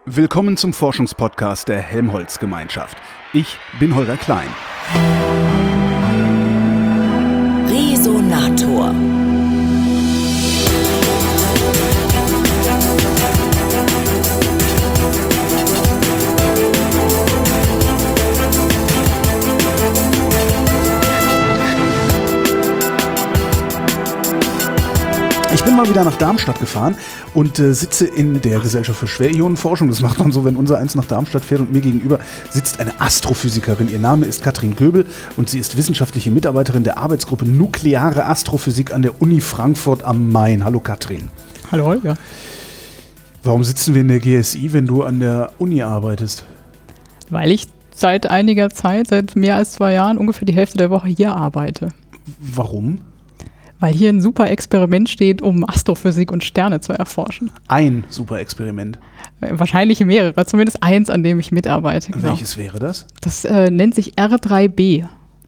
Willkommen zum Forschungspodcast der Helmholtz-Gemeinschaft. Ich bin Holger Klein. Resonator. Ich bin mal wieder nach Darmstadt gefahren und sitze in der Gesellschaft für Schwerionenforschung. Das macht man so, wenn unser eins nach Darmstadt fährt, und mir gegenüber sitzt eine Astrophysikerin. Ihr Name ist Katrin Göbel und sie ist wissenschaftliche Mitarbeiterin der Arbeitsgruppe Nukleare Astrophysik an der Uni Frankfurt am Main. Hallo Katrin. Hallo Holger. Warum sitzen wir in der GSI, wenn du an der Uni arbeitest? Weil ich seit einiger Zeit, seit mehr als 2 Jahren, ungefähr die Hälfte der Woche hier arbeite. Warum? Weil hier ein super Experiment steht, um Astrophysik und Sterne zu erforschen. Ein super Experiment. Wahrscheinlich mehrere, zumindest eins, an dem ich mitarbeite. Genau. Welches wäre das? Das nennt sich R3b.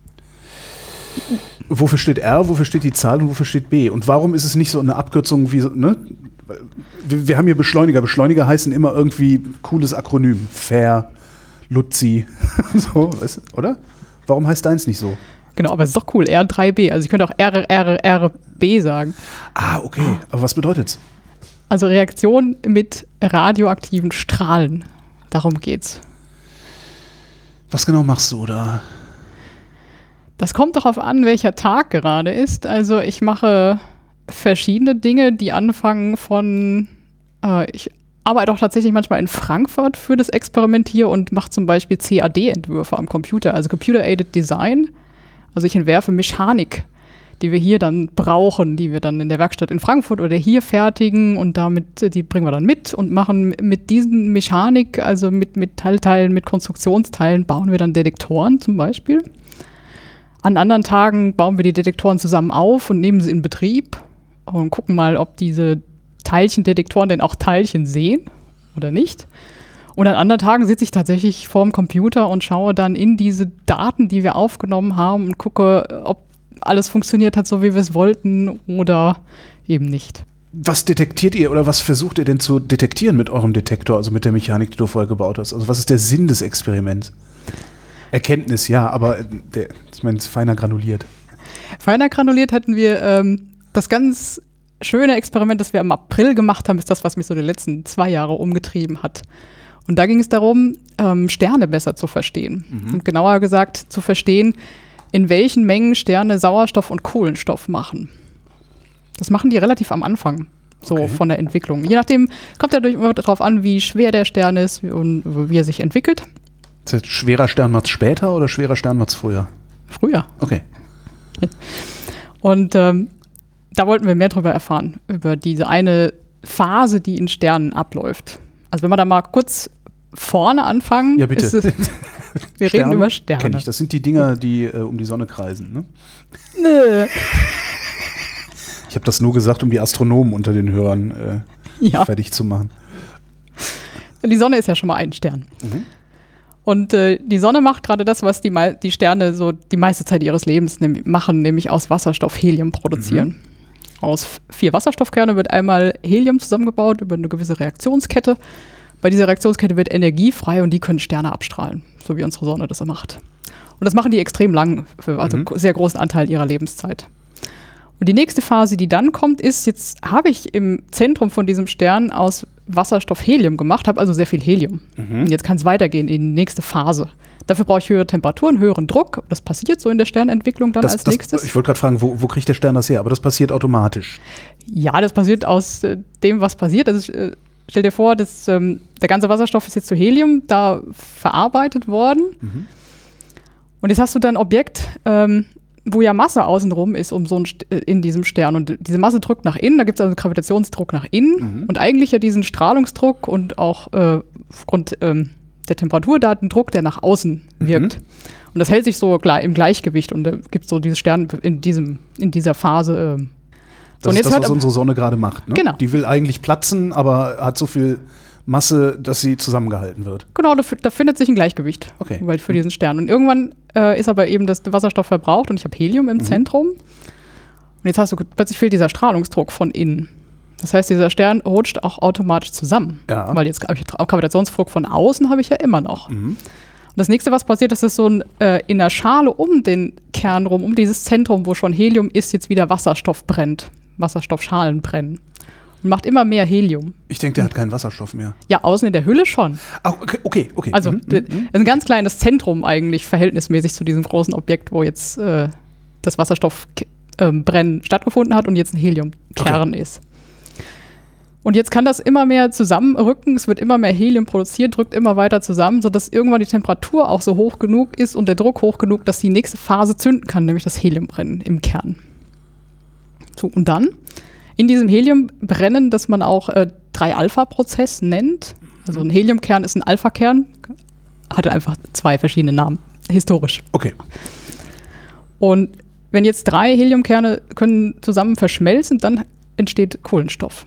Wofür steht R, wofür steht die Zahl und wofür steht B? Und warum ist es nicht so eine Abkürzung wie, ne? Wir haben hier Beschleuniger. Beschleuniger heißen immer irgendwie cooles Akronym. Fair, Luzi, so, oder? Warum heißt deins nicht so? Genau, aber es ist doch cool, R3b. Also ich könnte auch RRRB sagen. Ah, okay. Aber was bedeutet's? Also Reaktion mit radioaktiven Strahlen. Darum geht's. Was genau machst du da? Das kommt darauf an, welcher Tag gerade ist. Also ich mache verschiedene Dinge, die anfangen von, ich arbeite auch tatsächlich manchmal in Frankfurt für das Experiment hier und mache zum Beispiel CAD-Entwürfe am Computer, also Computer-Aided Design. Also ich entwerfe Mechanik, die wir hier dann brauchen, die wir dann in der Werkstatt in Frankfurt oder hier fertigen, und damit, die bringen wir dann mit und machen mit diesen Mechanik, also mit Metallteilen, mit Konstruktionsteilen, bauen wir dann Detektoren zum Beispiel. An anderen Tagen bauen wir die Detektoren zusammen auf und nehmen sie in Betrieb und gucken mal, ob diese Teilchendetektoren denn auch Teilchen sehen oder nicht. Und an anderen Tagen sitze ich tatsächlich vorm Computer und schaue dann in diese Daten, die wir aufgenommen haben, und gucke, ob alles funktioniert hat, so wie wir es wollten, oder eben nicht. Was detektiert ihr oder was versucht ihr denn zu detektieren mit eurem Detektor, also mit der Mechanik, die du vorher gebaut hast? Also was ist der Sinn des Experiments? Erkenntnis, ja, aber ich meine, es ist feiner granuliert. Feiner granuliert hatten wir das ganz schöne Experiment, das wir im April gemacht haben, ist das, was mich so die letzten 2 Jahre umgetrieben hat. Und da ging es darum, Sterne besser zu verstehen. Und genauer gesagt zu verstehen, in welchen Mengen Sterne Sauerstoff und Kohlenstoff machen. Das machen die relativ am Anfang, so von der Entwicklung. Je nachdem, kommt ja immer darauf an, wie schwer der Stern ist und wie er sich entwickelt. Das heißt, schwerer Stern macht's später oder schwerer Stern macht's früher? Früher. Okay. Und da wollten wir mehr darüber erfahren, über diese eine Phase, die in Sternen abläuft. Also wenn wir da mal kurz vorne anfangen, ja, bitte. Wir reden über Sterne. Kenn ich. Das sind die Dinger, die um die Sonne kreisen, ne? Nö. Ich habe das nur gesagt, um die Astronomen unter den Hörern fertig zu machen. Die Sonne ist ja schon mal ein Stern. Und die Sonne macht gerade das, was die Sterne so die meiste Zeit ihres Lebens machen, nämlich aus Wasserstoff Helium produzieren. Aus 4 Wasserstoffkerne wird einmal Helium zusammengebaut über eine gewisse Reaktionskette. Bei dieser Reaktionskette wird Energie frei und die können Sterne abstrahlen, so wie unsere Sonne das macht. Und das machen die extrem lang, also sehr großen Anteil ihrer Lebenszeit. Und die nächste Phase, die dann kommt, ist, jetzt habe ich im Zentrum von diesem Stern aus Wasserstoff Helium gemacht, habe also sehr viel Helium. Und jetzt kann es weitergehen in die nächste Phase. Dafür brauche ich höhere Temperaturen, höheren Druck. Das passiert so in der Sternentwicklung dann als nächstes. Ich wollte gerade fragen, wo kriegt der Stern das her? Aber das passiert automatisch. Ja, das passiert aus dem, was passiert. Also, stell dir vor, der ganze Wasserstoff ist jetzt zu Helium da verarbeitet worden. Und jetzt hast du dann ein Objekt, wo ja Masse außenrum ist in diesem Stern. Und diese Masse drückt nach innen, da gibt es also Gravitationsdruck nach innen. Und eigentlich ja diesen Strahlungsdruck und auch aufgrund der Temperatur da den Druck, der nach außen wirkt. Und das hält sich so im Gleichgewicht, und da gibt es so diese Sterne in dieser Phase. Das ist das, was unsere Sonne gerade macht. Ne? Genau. Die will eigentlich platzen, aber hat so viel Masse, dass sie zusammengehalten wird. Genau, da findet sich ein Gleichgewicht für diesen Stern. Und irgendwann ist aber eben das Wasserstoff verbraucht und ich habe Helium im Zentrum. Und jetzt hast du plötzlich fehlt dieser Strahlungsdruck von innen. Das heißt, dieser Stern rutscht auch automatisch zusammen. Ja. Weil jetzt Gravitationsdruck von außen habe ich ja immer noch. Und das nächste, was passiert, ist, dass so in der Schale um den Kern rum, um dieses Zentrum, wo schon Helium ist, jetzt wieder Wasserstoff brennt. Wasserstoffschalen brennen. Und macht immer mehr Helium. Ich denke, der hat keinen Wasserstoff mehr. Ja, außen in der Hülle schon. Ach, okay. Also ein ganz kleines Zentrum eigentlich verhältnismäßig zu diesem großen Objekt, wo jetzt das Wasserstoffbrennen stattgefunden hat und jetzt ein Heliumkern ist. Und jetzt kann das immer mehr zusammenrücken, es wird immer mehr Helium produziert, drückt immer weiter zusammen, sodass irgendwann die Temperatur auch so hoch genug ist und der Druck hoch genug, dass die nächste Phase zünden kann, nämlich das Heliumbrennen im Kern. So, und dann in diesem Heliumbrennen, das man auch 3-Alpha-Prozess nennt, also ein Heliumkern ist ein Alpha-Kern, hatte einfach 2 verschiedene Namen, historisch. Okay. Und wenn jetzt 3 Heliumkerne können zusammen verschmelzen, dann entsteht Kohlenstoff.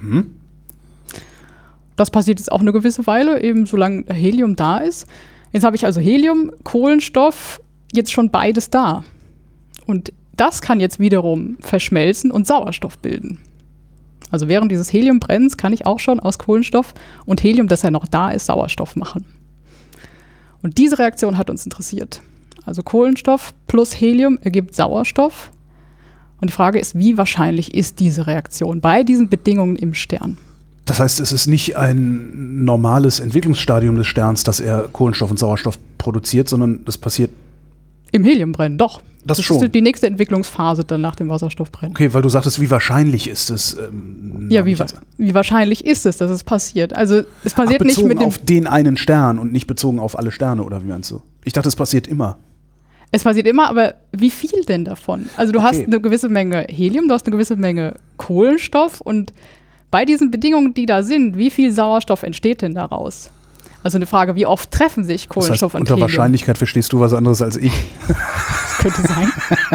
Das passiert jetzt auch eine gewisse Weile, eben solange Helium da ist. Jetzt habe ich also Helium, Kohlenstoff, jetzt schon beides da. Und das kann jetzt wiederum verschmelzen und Sauerstoff bilden. Also während dieses Heliumbrenns kann ich auch schon aus Kohlenstoff und Helium, das ja noch da ist, Sauerstoff machen. Und diese Reaktion hat uns interessiert. Also Kohlenstoff plus Helium ergibt Sauerstoff. Und die Frage ist, wie wahrscheinlich ist diese Reaktion bei diesen Bedingungen im Stern? Das heißt, es ist nicht ein normales Entwicklungsstadium des Sterns, dass er Kohlenstoff und Sauerstoff produziert, sondern das passiert im Heliumbrennen, doch. Das schon. ist die nächste Entwicklungsphase dann nach dem Wasserstoffbrennen. Okay, weil du sagtest, wie wahrscheinlich ist es? Ja, wie wahrscheinlich ist es, dass es passiert? Also es passiert nicht mit dem auf den einen Stern und nicht bezogen auf alle Sterne, oder wie meinst du? Ich dachte, es passiert immer. Es passiert immer, aber wie viel denn davon? Also du hast eine gewisse Menge Helium, du hast eine gewisse Menge Kohlenstoff und bei diesen Bedingungen, die da sind, wie viel Sauerstoff entsteht denn daraus? Also eine Frage, wie oft treffen sich Kohlenstoff und unter Helium? Wahrscheinlichkeit verstehst du was anderes als ich. Das könnte sein.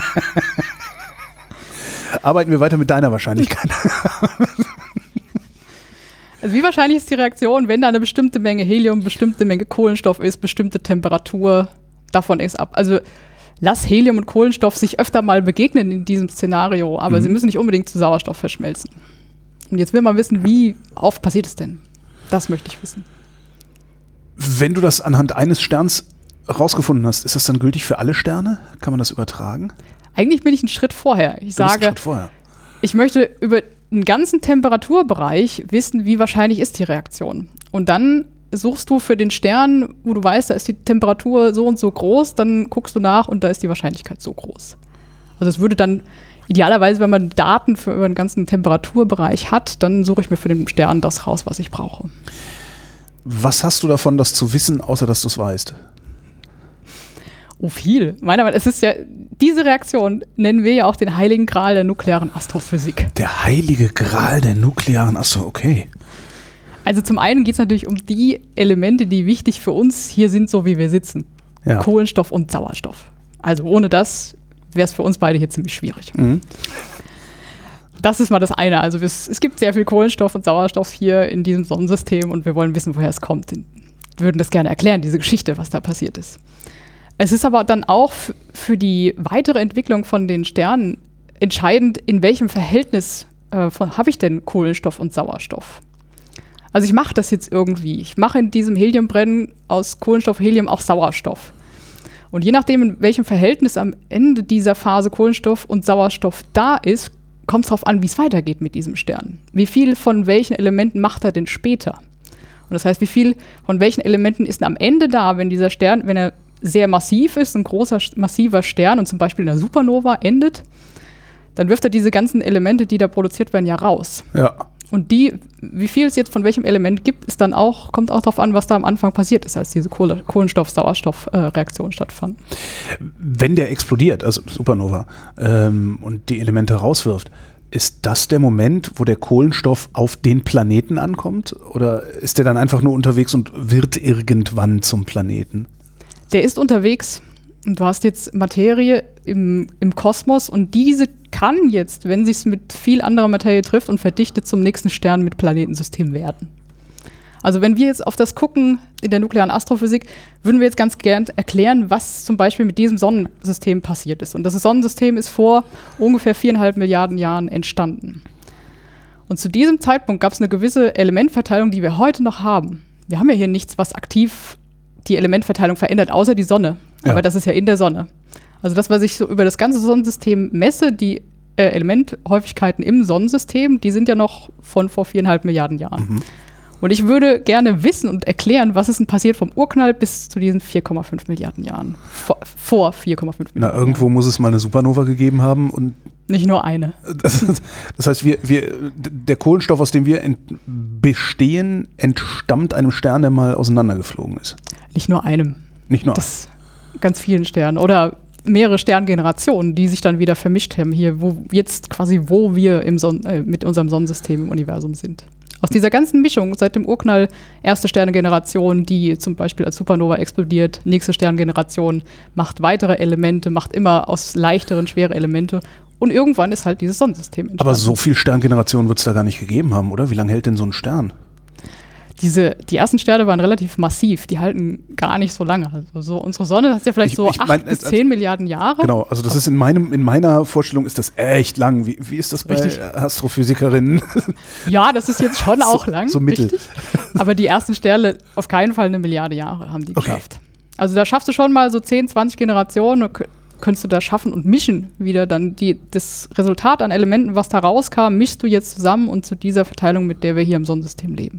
Arbeiten wir weiter mit deiner Wahrscheinlichkeit. Also wie wahrscheinlich ist die Reaktion, wenn da eine bestimmte Menge Helium, bestimmte Menge Kohlenstoff ist, bestimmte Temperatur, davon ist ab. Also lass Helium und Kohlenstoff sich öfter mal begegnen in diesem Szenario, aber sie müssen nicht unbedingt zu Sauerstoff verschmelzen. Und jetzt will man wissen, wie oft passiert es denn? Das möchte ich wissen. Wenn du das anhand eines Sterns rausgefunden hast, ist das dann gültig für alle Sterne? Kann man das übertragen? Eigentlich bin ich einen Schritt vorher. Ich sage, ich möchte über einen ganzen Temperaturbereich wissen, wie wahrscheinlich ist die Reaktion. Und dann suchst du für den Stern, wo du weißt, da ist die Temperatur so und so groß, dann guckst du nach und da ist die Wahrscheinlichkeit so groß. Also es würde dann idealerweise, wenn man Daten für über einen ganzen Temperaturbereich hat, dann suche ich mir für den Stern das raus, was ich brauche. Was hast du davon, das zu wissen, außer dass du es weißt? Oh, viel. Es ist ja, diese Reaktion nennen wir ja auch den heiligen Gral der nuklearen Astrophysik. Der heilige Gral der nuklearen okay. Also zum einen geht es natürlich um die Elemente, die wichtig für uns hier sind, so wie wir sitzen. Ja. Kohlenstoff und Sauerstoff. Also ohne das wäre es für uns beide hier ziemlich schwierig. Das ist mal das eine. Also es gibt sehr viel Kohlenstoff und Sauerstoff hier in diesem Sonnensystem und wir wollen wissen, woher es kommt. Wir würden das gerne erklären, diese Geschichte, was da passiert ist. Es ist aber dann auch für die weitere Entwicklung von den Sternen entscheidend, in welchem Verhältnis habe ich denn Kohlenstoff und Sauerstoff. Also ich mache das jetzt irgendwie. Ich mache in diesem Heliumbrennen aus Kohlenstoff, Helium auch Sauerstoff. Und je nachdem, in welchem Verhältnis am Ende dieser Phase Kohlenstoff und Sauerstoff da ist, kommt es darauf an, wie es weitergeht mit diesem Stern. Wie viel von welchen Elementen macht er denn später? Und das heißt, wie viel von welchen Elementen ist am Ende da, wenn dieser Stern, wenn er sehr massiv ist, ein großer, massiver Stern und zum Beispiel in einer Supernova endet, dann wirft er diese ganzen Elemente, die da produziert werden, ja raus. Ja. Und wie viel es jetzt von welchem Element gibt, ist dann auch, kommt auch darauf an, was da am Anfang passiert ist, als diese Kohlenstoff-Sauerstoff-Reaktion stattfand. Wenn der explodiert, also Supernova, und die Elemente rauswirft, ist das der Moment, wo der Kohlenstoff auf den Planeten ankommt? Oder ist der dann einfach nur unterwegs und wird irgendwann zum Planeten? Der ist unterwegs und du hast jetzt Materie im Kosmos und diese kann jetzt, wenn sie es mit viel anderer Materie trifft und verdichtet, zum nächsten Stern mit Planetensystem werden. Also wenn wir jetzt auf das gucken in der nuklearen Astrophysik, würden wir jetzt ganz gern erklären, was zum Beispiel mit diesem Sonnensystem passiert ist. Und das Sonnensystem ist vor ungefähr 4,5 Milliarden Jahren entstanden. Und zu diesem Zeitpunkt gab es eine gewisse Elementverteilung, die wir heute noch haben. Wir haben ja hier nichts, was aktiv die Elementverteilung verändert, außer die Sonne. Ja. Aber das ist ja in der Sonne. Also das, was ich so über das ganze Sonnensystem messe, die Elementhäufigkeiten im Sonnensystem, die sind ja noch von vor 4,5 Milliarden Jahren. Mhm. Und ich würde gerne wissen und erklären, was ist denn passiert vom Urknall bis zu diesen 4,5 Milliarden Jahren. Vor 4,5 Milliarden Na, irgendwo muss es mal eine Supernova gegeben haben und Nicht nur eine. das heißt, der Kohlenstoff, aus dem wir bestehen, entstammt einem Stern, der mal auseinandergeflogen ist. Nicht nur einem. Nicht nur Das ganz vielen Sternen. Oder mehrere Sterngenerationen, die sich dann wieder vermischt haben, hier, wo wir mit unserem Sonnensystem im Universum sind. Aus dieser ganzen Mischung, seit dem Urknall, erste Sternengeneration, die zum Beispiel als Supernova explodiert, nächste Sternengeneration macht weitere Elemente, macht immer aus leichteren, schwere Elemente. Und irgendwann ist halt dieses Sonnensystem entstanden. Aber so viel Sterngenerationen wird es da gar nicht gegeben haben, oder? Wie lange hält denn so ein Stern? Die ersten Sterne waren relativ massiv, die halten gar nicht so lange. Also so unsere Sonne hat ja vielleicht 8 bis 10 Milliarden Jahre. Genau, also das ist in meiner Vorstellung ist das echt lang. Wie ist das bei Richtig. Astrophysikerinnen? Ja, das ist jetzt schon auch lang. So mittel. Richtig. Aber die ersten Sterne auf keinen Fall 1 Milliarde Jahre haben die geschafft. Also da schaffst du schon mal so 10, 20 Generationen und könntest du da schaffen und mischen wieder dann das Resultat an Elementen, was da rauskam, mischst du jetzt zusammen und zu dieser Verteilung, mit der wir hier im Sonnensystem leben.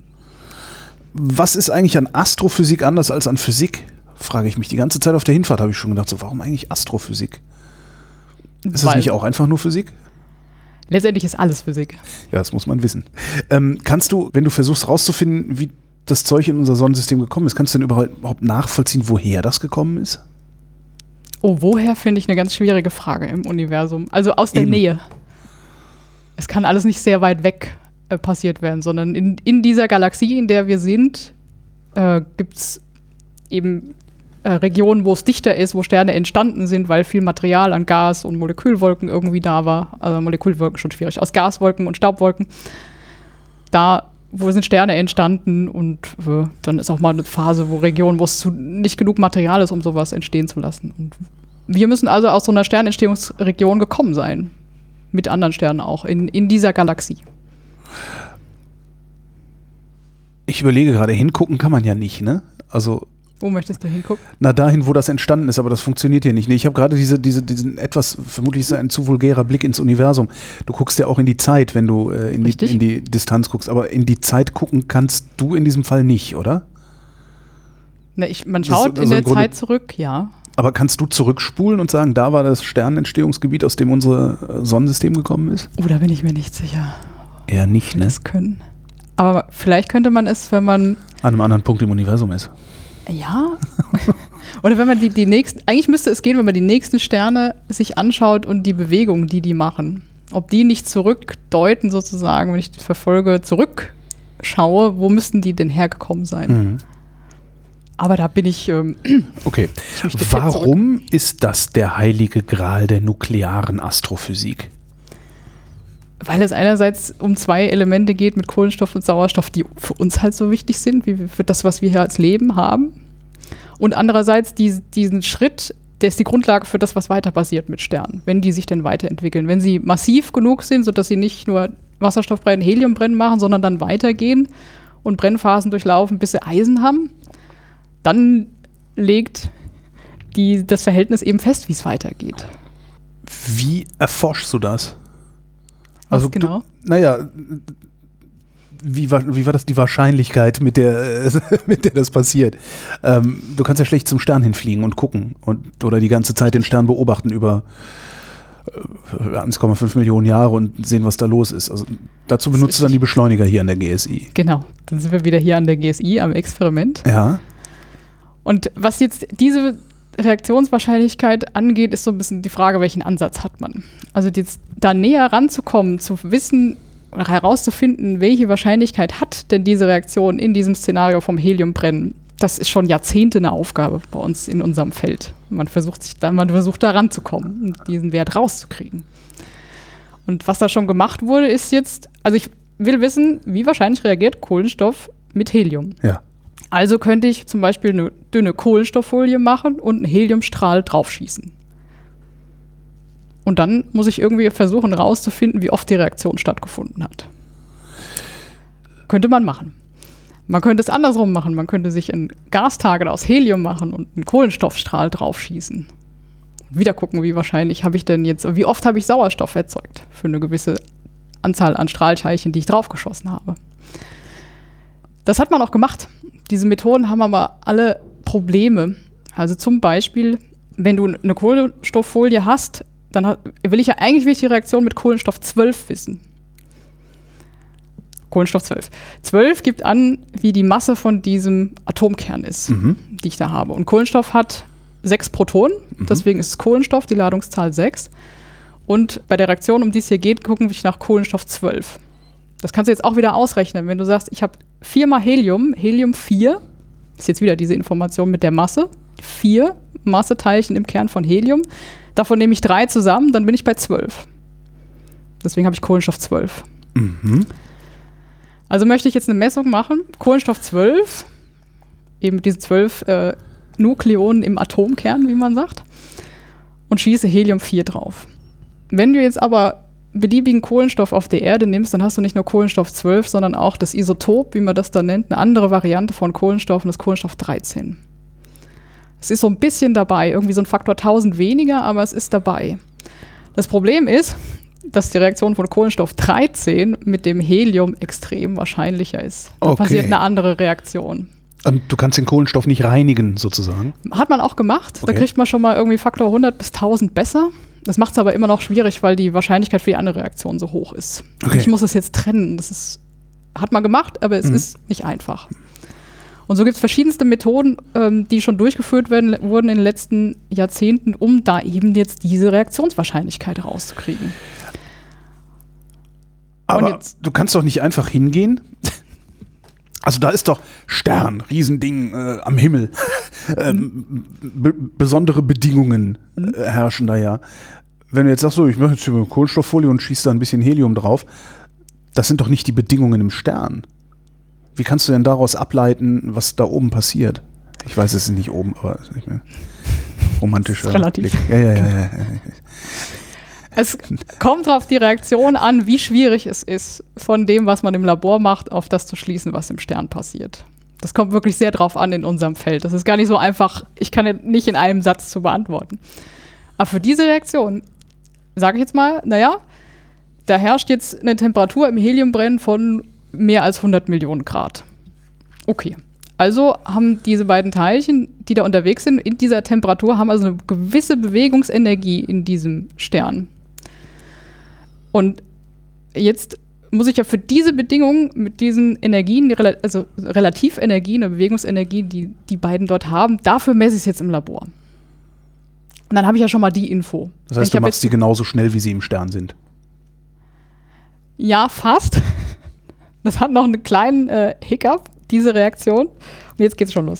Was ist eigentlich an Astrophysik anders als an Physik? Frage ich mich. Die ganze Zeit auf der Hinfahrt habe ich schon gedacht, so, warum eigentlich Astrophysik? Ist das nicht auch einfach nur Physik? Letztendlich ist alles Physik. Ja, das muss man wissen. Kannst du, wenn du versuchst rauszufinden, wie das Zeug in unser Sonnensystem gekommen ist, kannst du denn überhaupt nachvollziehen, woher das gekommen ist? Oh, woher, finde ich eine ganz schwierige Frage im Universum. Also aus der Nähe. Es kann alles nicht sehr weit weg passiert werden, sondern in dieser Galaxie, in der wir sind, gibt es eben Regionen, wo es dichter ist, wo Sterne entstanden sind, weil viel Material an Gas- und Molekülwolken irgendwie da war. Also Molekülwolken schon schwierig, aus Gaswolken und Staubwolken. Da, wo sind Sterne entstanden und dann ist auch mal eine Phase, wo Regionen, wo es nicht genug Material ist, um sowas entstehen zu lassen. Und wir müssen also aus so einer Sternentstehungsregion gekommen sein. Mit anderen Sternen auch, in dieser Galaxie. Ich überlege gerade, hingucken kann man ja nicht, ne? Also Wo möchtest du hingucken? na, dahin, wo das entstanden ist, aber das funktioniert hier nicht. Nee, ich habe gerade diesen etwas, vermutlich ist es ein zu vulgärer Blick ins Universum. Du guckst ja auch in die Zeit, wenn du in die Distanz guckst, aber in die Zeit gucken kannst du in diesem Fall nicht, oder? Na, man schaut in der Zeit zurück, ja. Aber kannst du zurückspulen und sagen, da war das Sternentstehungsgebiet, aus dem unser Sonnensystem gekommen ist? Oh, da bin ich mir nicht sicher, Eher nicht, wie ne? das können. Aber vielleicht könnte man es, wenn man An einem anderen Punkt im Universum ist. ja. Oder wenn man die nächsten, eigentlich müsste es gehen, wenn man die nächsten Sterne sich anschaut und die Bewegung, die machen. Ob die nicht zurückdeuten sozusagen, wenn ich die verfolge, zurückschaue, wo müssten die denn hergekommen sein? Mhm. Aber da bin ich Okay. möchte fit Warum ist das der heilige Gral der nuklearen Astrophysik? weil es einerseits um 2 Elemente geht mit Kohlenstoff und Sauerstoff, die für uns halt so wichtig sind, wie für das, was wir hier als Leben haben. Und andererseits diesen Schritt, der ist die Grundlage für das, was weiter passiert mit Sternen, wenn die sich denn weiterentwickeln. Wenn sie massiv genug sind, sodass sie nicht nur Wasserstoffbrennen, Heliumbrennen machen, sondern dann weitergehen und Brennphasen durchlaufen, bis sie Eisen haben, dann legt das Verhältnis eben fest, wie es weitergeht. Wie erforschst du das? Was genau? Wie war das die Wahrscheinlichkeit, mit der das passiert? Du kannst ja schlecht zum Stern hinfliegen und gucken oder die ganze Zeit den Stern beobachten über 1,5 Millionen Jahre und sehen, was da los ist. Also dazu benutzt du dann die Beschleuniger hier an der GSI. Genau, dann sind wir wieder hier an der GSI, am Experiment. Ja. Und was jetzt diese Reaktionswahrscheinlichkeit angeht, ist so ein bisschen die Frage, welchen Ansatz hat man. Also jetzt da näher ranzukommen, zu wissen oder herauszufinden, welche Wahrscheinlichkeit hat denn diese Reaktion in diesem Szenario vom Heliumbrennen, das ist schon Jahrzehnte eine Aufgabe bei uns in unserem Feld. Man versucht da ranzukommen und diesen Wert rauszukriegen. Und was da schon gemacht wurde, ist jetzt, also ich will wissen, wie wahrscheinlich reagiert Kohlenstoff mit Helium. Ja. Also könnte ich zum Beispiel eine dünne Kohlenstofffolie machen und einen Heliumstrahl draufschießen. Und dann muss ich irgendwie versuchen rauszufinden, wie oft die Reaktion stattgefunden hat. Könnte man machen. Man könnte es andersrum machen. Man könnte sich einen Gastarget aus Helium machen und einen Kohlenstoffstrahl draufschießen. Wieder gucken, wie wahrscheinlich habe ich denn jetzt, wie oft habe ich Sauerstoff erzeugt für eine gewisse Anzahl an Strahlteilchen, die ich draufgeschossen habe. Das hat man auch gemacht. Diese Methoden haben aber alle Probleme. Also zum Beispiel, wenn du eine Kohlenstofffolie hast, dann will ich die Reaktion mit Kohlenstoff 12 wissen. Kohlenstoff 12. 12 gibt an, wie die Masse von diesem Atomkern ist, die ich da habe. Und Kohlenstoff hat 6 Protonen, deswegen ist es Kohlenstoff, die Ladungszahl 6. Und bei der Reaktion, um die es hier geht, gucken wir nach Kohlenstoff 12. Das kannst du jetzt auch wieder ausrechnen. Wenn du sagst, ich habe 4 mal Helium, Helium 4, ist jetzt wieder diese Information mit der Masse, 4 Masseteilchen im Kern von Helium, davon nehme ich 3 zusammen, dann bin ich bei 12. Deswegen habe ich Kohlenstoff 12. Also möchte ich jetzt eine Messung machen, Kohlenstoff 12, eben diese 12 Nukleonen im Atomkern, wie man sagt, und schieße Helium 4 drauf. Wenn du jetzt aber beliebigen Kohlenstoff auf der Erde nimmst, dann hast du nicht nur Kohlenstoff 12, sondern auch das Isotop, wie man das da nennt, eine andere Variante von Kohlenstoff, und das Kohlenstoff 13. Es ist so ein bisschen dabei, irgendwie so ein Faktor 1000 weniger, aber es ist dabei. Das Problem ist, dass die Reaktion von Kohlenstoff 13 mit dem Helium extrem wahrscheinlicher ist. Da passiert eine andere Reaktion. Du kannst den Kohlenstoff nicht reinigen, sozusagen? Hat man auch gemacht. Okay. Da kriegt man schon mal irgendwie Faktor 100 bis 1000 besser. Das macht es aber immer noch schwierig, weil die Wahrscheinlichkeit für die andere Reaktion so hoch ist. Okay. Ich muss es jetzt trennen. Hat man gemacht, aber es ist nicht einfach. Und so gibt es verschiedenste Methoden, die schon durchgeführt wurden in den letzten Jahrzehnten, um da eben jetzt diese Reaktionswahrscheinlichkeit rauszukriegen. Aber du kannst doch nicht einfach hingehen. Also da ist doch Stern, Riesending am Himmel. Besondere Bedingungen herrschen da ja. Wenn du jetzt sagst, so, ich mache jetzt hier eine Kohlenstofffolie und schieße da ein bisschen Helium drauf, das sind doch nicht die Bedingungen im Stern. Wie kannst du denn daraus ableiten, was da oben passiert? Ich weiß, es ist nicht oben, aber es ist nicht mehr romantischer relativ. Blick. Ja. Es kommt auf die Reaktion an, wie schwierig es ist, von dem, was man im Labor macht, auf das zu schließen, was im Stern passiert. Das kommt wirklich sehr drauf an in unserem Feld. Das ist gar nicht so einfach, ich kann es nicht in einem Satz zu beantworten. Aber für diese Reaktion sage ich jetzt mal, da herrscht jetzt eine Temperatur im Heliumbrennen von mehr als 100 Millionen Grad. Okay. Also haben diese beiden Teilchen, die da unterwegs sind, in dieser Temperatur, haben also eine gewisse Bewegungsenergie in diesem Stern. Und jetzt muss ich ja für diese Bedingungen mit diesen Energien, also Relativenergie, eine Bewegungsenergie, die die beiden dort haben, dafür messe ich es jetzt im Labor. Und dann habe ich ja schon mal die Info. Das heißt, du machst die genauso schnell, wie sie im Stern sind? Ja, fast. Das hat noch einen kleinen Hiccup, diese Reaktion. Und jetzt geht's schon los.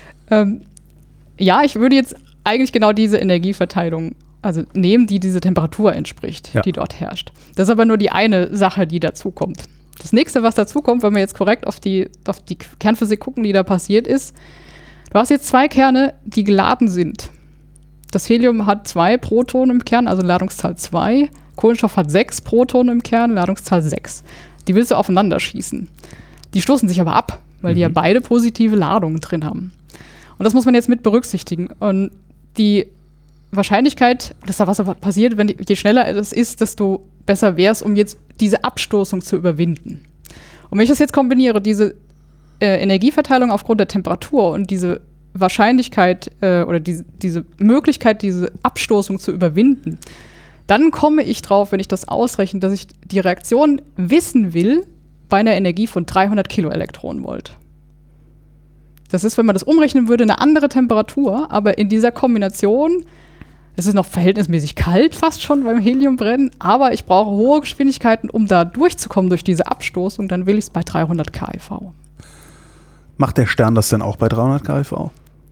Ich würde jetzt eigentlich genau diese Energieverteilung nehmen, die diese Temperatur entspricht, die dort herrscht. Das ist aber nur die eine Sache, die dazukommt. Das nächste, was dazukommt, wenn wir jetzt korrekt auf die Kernphysik gucken, die da passiert ist, du hast jetzt 2 Kerne, die geladen sind. Das Helium hat 2 Protonen im Kern, also Ladungszahl 2. Kohlenstoff hat 6 Protonen im Kern, Ladungszahl 6. Die willst du aufeinander schießen. Die stoßen sich aber ab, weil die ja beide positive Ladungen drin haben. Und das muss man jetzt mit berücksichtigen. Und die Wahrscheinlichkeit, dass da was passiert, je schneller es ist, desto besser wäre es, um jetzt diese Abstoßung zu überwinden. Und wenn ich das jetzt kombiniere, diese Energieverteilung aufgrund der Temperatur und diese Wahrscheinlichkeit oder diese Möglichkeit, diese Abstoßung zu überwinden, dann komme ich drauf, wenn ich das ausrechne, dass ich die Reaktion wissen will bei einer Energie von 300 Kiloelektronenvolt. Das ist, wenn man das umrechnen würde, eine andere Temperatur, aber in dieser Kombination, es ist noch verhältnismäßig kalt fast schon beim Heliumbrennen, aber ich brauche hohe Geschwindigkeiten, um da durchzukommen durch diese Abstoßung, dann will ich es bei 300 keV. Macht der Stern das denn auch bei 300 keV?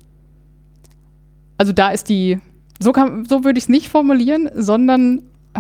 Also da ist so würde ich es nicht formulieren, sondern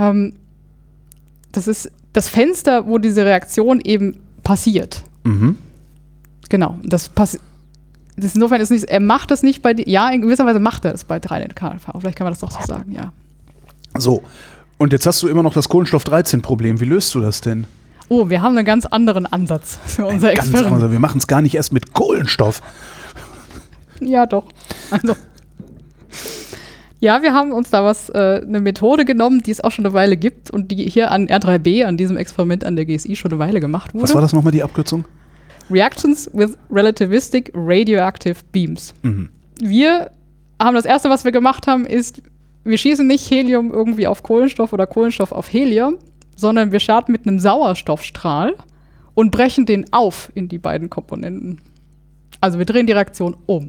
das ist das Fenster, wo diese Reaktion eben passiert. Genau, insofern ist nicht, er macht das nicht in gewisser Weise macht er es bei 300 keV. Vielleicht kann man das doch so sagen, ja. So, und jetzt hast du immer noch das Kohlenstoff-13-Problem. Wie löst du das denn? Oh, wir haben einen ganz anderen Ansatz für unser Ganz Experiment. anders. Wir machen es gar nicht erst mit Kohlenstoff. Ja, doch. Also. Ja, wir haben uns da eine Methode genommen, die es auch schon eine Weile gibt und die hier an R3B, an diesem Experiment an der GSI, schon eine Weile gemacht wurde. Was war das nochmal, die Abkürzung? Reactions with Relativistic Radioactive Beams. Mhm. Wir haben das erste, was wir gemacht haben, ist, wir schießen nicht Helium irgendwie auf Kohlenstoff oder Kohlenstoff auf Helium, sondern wir starten mit einem Sauerstoffstrahl und brechen den auf in die beiden Komponenten. Also wir drehen die Reaktion um.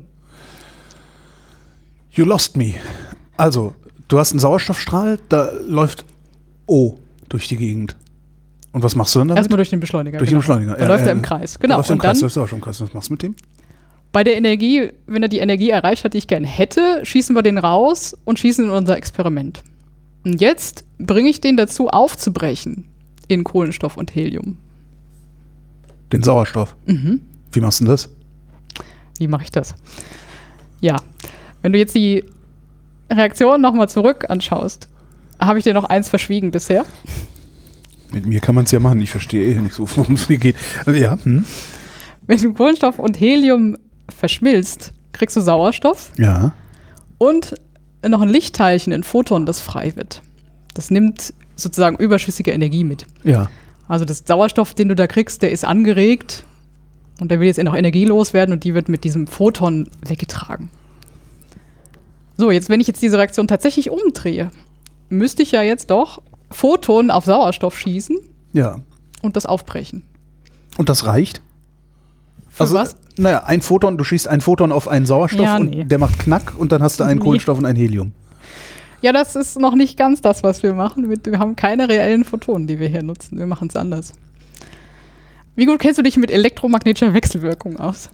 You lost me. Also, du hast einen Sauerstoffstrahl, da läuft O durch die Gegend. Und was machst du dann damit? Erstmal durch den Beschleuniger. Durch den Beschleuniger. Dann läuft er im Kreis. Genau. Läuft im Und Kreis, dann läuft auch schon im Kreis. Was machst du mit dem? bei der Energie, wenn er die Energie erreicht hat, die ich gerne hätte, schießen wir den raus und schießen in unser Experiment. Und jetzt bringe ich den dazu, aufzubrechen in Kohlenstoff und Helium. Den Sauerstoff. Mhm. Wie machst du denn das? Wie mache ich das? Ja, wenn du jetzt die Reaktion nochmal zurück anschaust, habe ich dir noch eins verschwiegen bisher. Mit mir kann man es ja machen. Ich verstehe nicht so, worum es hier geht. Also, ja. Wenn du Kohlenstoff und Helium verschmilzt, kriegst du Sauerstoff Ja. und noch ein Lichtteilchen, ein Photon, das frei wird. Das nimmt sozusagen überschüssige Energie mit. Ja. Also das Sauerstoff, den du da kriegst, der ist angeregt und der will jetzt noch energielos werden und die wird mit diesem Photon weggetragen. So, jetzt, wenn ich jetzt diese Reaktion tatsächlich umdrehe, müsste ich ja jetzt doch Photonen auf Sauerstoff schießen Ja. und das aufbrechen. Und das reicht? Für was? Naja, ein Photon, du schießt ein Photon auf einen Sauerstoff Ja, und nee. der macht Knack und dann hast du einen Nee. Kohlenstoff und ein Helium. Ja, das ist noch nicht ganz das, was wir machen. Wir haben keine reellen Photonen, die wir hier nutzen. Wir machen es anders. Wie gut kennst du dich mit elektromagnetischer Wechselwirkung aus?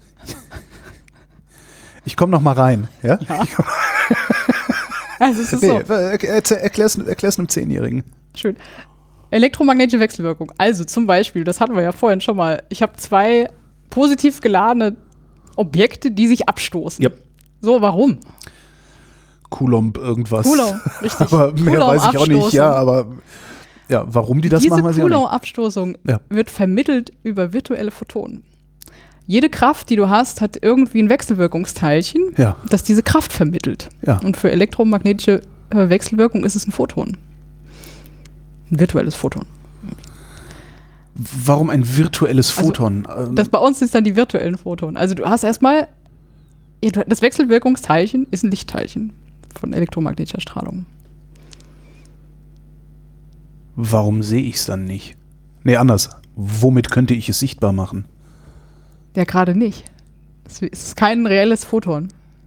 Ich komme noch mal rein. Ja? Ja. Also es ist Nee, so. erklär's einem 10-Jährigen. Schön. Elektromagnetische Wechselwirkung. Also zum Beispiel, das hatten wir ja vorhin schon mal. Ich habe zwei positiv geladene Objekte, die sich abstoßen. Yep. So, warum? Coulomb irgendwas. Coulomb, richtig. Aber mehr weiß ich auch nicht. Coulomb-Abstoßung. Ja, aber ja, warum die das Diese machen, weiß ich auch nicht. Coulomb-Abstoßung Ja. wird vermittelt über virtuelle Photonen. Jede Kraft, die du hast, hat irgendwie ein Wechselwirkungsteilchen, Ja. das diese Kraft vermittelt. Ja. Und für elektromagnetische Wechselwirkung ist es ein Photon. Ein virtuelles Photon. Warum ein virtuelles Photon? Das bei uns ist dann die virtuellen Photonen. Also du hast erstmal, das Wechselwirkungsteilchen ist ein Lichtteilchen von elektromagnetischer Strahlung. Warum sehe ich es dann nicht? Nee, anders. Womit könnte ich es sichtbar machen? Ja, gerade nicht. Es ist kein reelles Photon.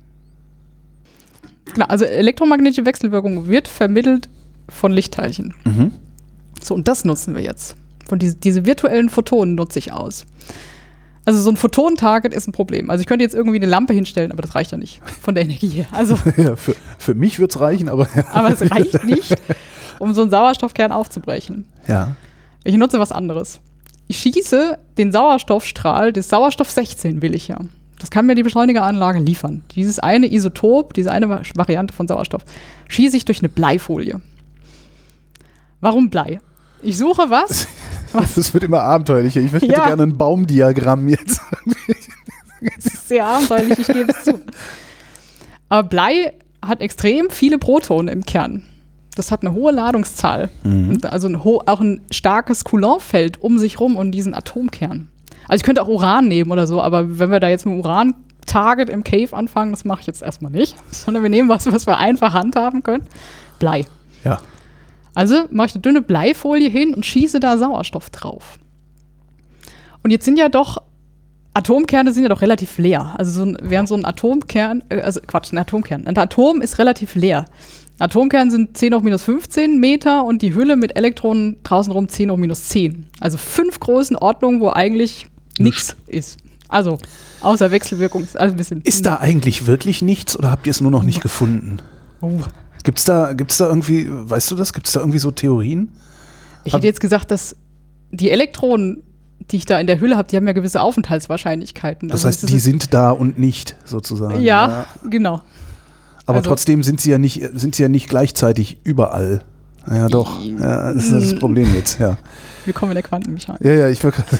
Genau, also elektromagnetische Wechselwirkung wird vermittelt von Lichtteilchen. Mhm. So, und das nutzen wir jetzt. Von diese virtuellen Photonen nutze ich aus. Also so ein Photon-Target ist ein Problem. Also ich könnte jetzt irgendwie eine Lampe hinstellen, aber das reicht ja nicht von der Energie her. Also, Ja, für mich wird es reichen, aber aber es reicht nicht, um so einen Sauerstoffkern aufzubrechen. ja. Ich nutze was anderes. Ich schieße den Sauerstoffstrahl, des Sauerstoff 16 will ich ja. Das kann mir die Beschleunigeranlage liefern. Dieses eine Isotop, diese eine Variante von Sauerstoff, schieße ich durch eine Bleifolie. Warum Blei? Ich suche was. Das wird immer abenteuerlicher. Ich möchte Ja. gerne ein Baumdiagramm jetzt. Das ist sehr abenteuerlich, ich gebe es zu. Aber Blei hat extrem viele Protonen im Kern. Das hat eine hohe Ladungszahl. Und also auch ein starkes Coulomb-Feld um sich rum und diesen Atomkern. Also ich könnte auch Uran nehmen oder so, aber wenn wir da jetzt mit dem Uran-Target im Cave anfangen, das mache ich jetzt erstmal nicht. Sondern wir nehmen was wir einfach handhaben können. Blei. Ja. Also mache ich eine dünne Bleifolie hin und schieße da Sauerstoff drauf. Und jetzt sind ja doch, Atomkerne sind ja doch relativ leer. Also während so ein Atomkern, ein Atomkern. Ein Atom ist relativ leer. Atomkerne sind 10 hoch minus 15 Meter und die Hülle mit Elektronen draußen rum 10 hoch minus 10. Also 5 Größenordnungen, wo eigentlich nichts ist. Also außer Wechselwirkung ist alles ein bisschen. Ist da eigentlich wirklich nichts oder habt ihr es nur noch nicht gefunden? Oh. Gibt's da irgendwie, weißt du das? Gibt es da irgendwie so Theorien? Ich hätte jetzt gesagt, dass die Elektronen, die ich da in der Hülle habe, die haben ja gewisse Aufenthaltswahrscheinlichkeiten. Das Also heißt, die sind da und nicht sozusagen. Ja, genau. Aber also- trotzdem sind sie ja nicht gleichzeitig überall. Ja, doch. Ja, das ist das Problem jetzt, ja. Willkommen in der Quantenmechanik. Ja, ich war gerade.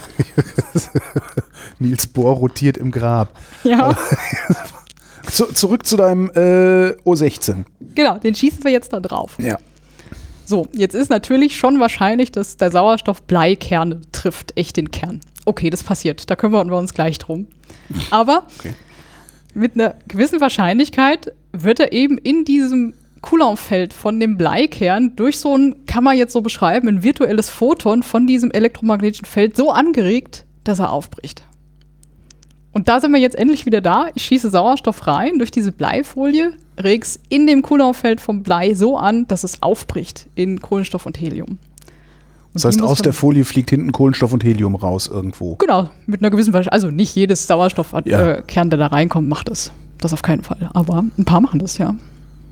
Niels Bohr rotiert im Grab. Ja. Zurück zu deinem O16. Genau, den schießen wir jetzt da drauf. Ja. So, jetzt ist natürlich schon wahrscheinlich, dass der Sauerstoff Bleikerne trifft, echt den Kern. Okay, das passiert, da kümmern wir uns gleich drum. Aber mit einer gewissen Wahrscheinlichkeit wird er eben in diesem Coulomb-Feld von dem Bleikern durch so ein, kann man jetzt so beschreiben, ein virtuelles Photon von diesem elektromagnetischen Feld so angeregt, dass er aufbricht. Und da sind wir jetzt endlich wieder da. Ich schieße Sauerstoff rein durch diese Bleifolie, reg's in dem Coulomb-Feld vom Blei so an, dass es aufbricht in Kohlenstoff und Helium. Und das heißt, aus der Folie fliegt hinten Kohlenstoff und Helium raus irgendwo. Genau, mit einer gewissen Wahrscheinlichkeit. Also nicht jedes Sauerstoffkern, der da reinkommt, macht das. Das auf keinen Fall. Aber ein paar machen das, ja.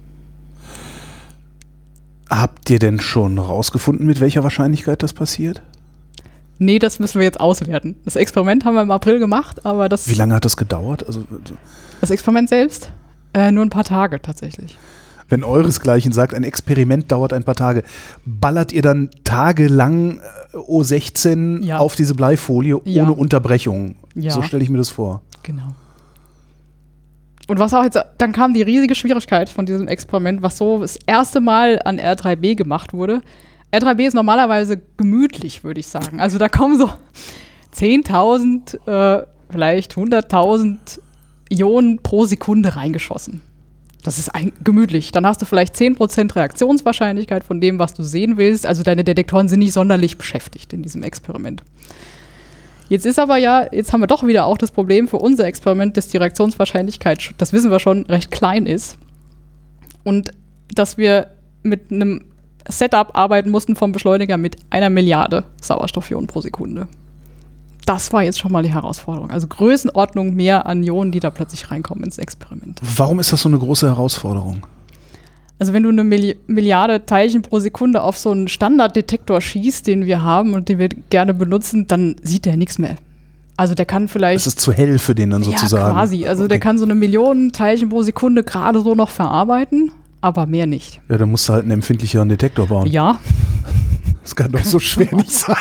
Habt ihr denn schon rausgefunden, mit welcher Wahrscheinlichkeit das passiert? Nee, das müssen wir jetzt auswerten. Das Experiment haben wir im April gemacht, aber das... Wie lange hat das gedauert? Also, das Experiment selbst? Nur ein paar Tage tatsächlich. Wenn euresgleichen sagt, ein Experiment dauert ein paar Tage, ballert ihr dann tagelang O16 auf diese Bleifolie ohne Unterbrechung? Ja. So stelle ich mir das vor. Genau. Und was auch jetzt, dann kam die riesige Schwierigkeit von diesem Experiment, was so das erste Mal an R3b gemacht wurde. R3b ist normalerweise gemütlich, würde ich sagen. Also da kommen so 10.000, vielleicht 100.000 Ionen pro Sekunde reingeschossen. Das ist gemütlich. Dann hast du vielleicht 10% Reaktionswahrscheinlichkeit von dem, was du sehen willst. Also deine Detektoren sind nicht sonderlich beschäftigt in diesem Experiment. Jetzt ist aber jetzt haben wir doch wieder auch das Problem für unser Experiment, dass die Reaktionswahrscheinlichkeit, das wissen wir schon, recht klein ist. Und dass wir mit einem Setup arbeiten mussten vom Beschleuniger mit 1 Milliarde Sauerstoffionen pro Sekunde. Das war jetzt schon mal die Herausforderung. Also Größenordnung mehr an Ionen, die da plötzlich reinkommen ins Experiment. Warum ist das so eine große Herausforderung? Also wenn du eine Milliarde Teilchen pro Sekunde auf so einen Standarddetektor schießt, den wir haben und den wir gerne benutzen, dann sieht der nichts mehr. Also der kann vielleicht... Das ist zu hell für den dann sozusagen. Ja, quasi. Also der kann so 1 Million Teilchen pro Sekunde gerade so noch verarbeiten, aber mehr nicht. Ja, dann musst du halt einen empfindlicheren Detektor bauen. Ja. Das kann doch so schwer nicht sein.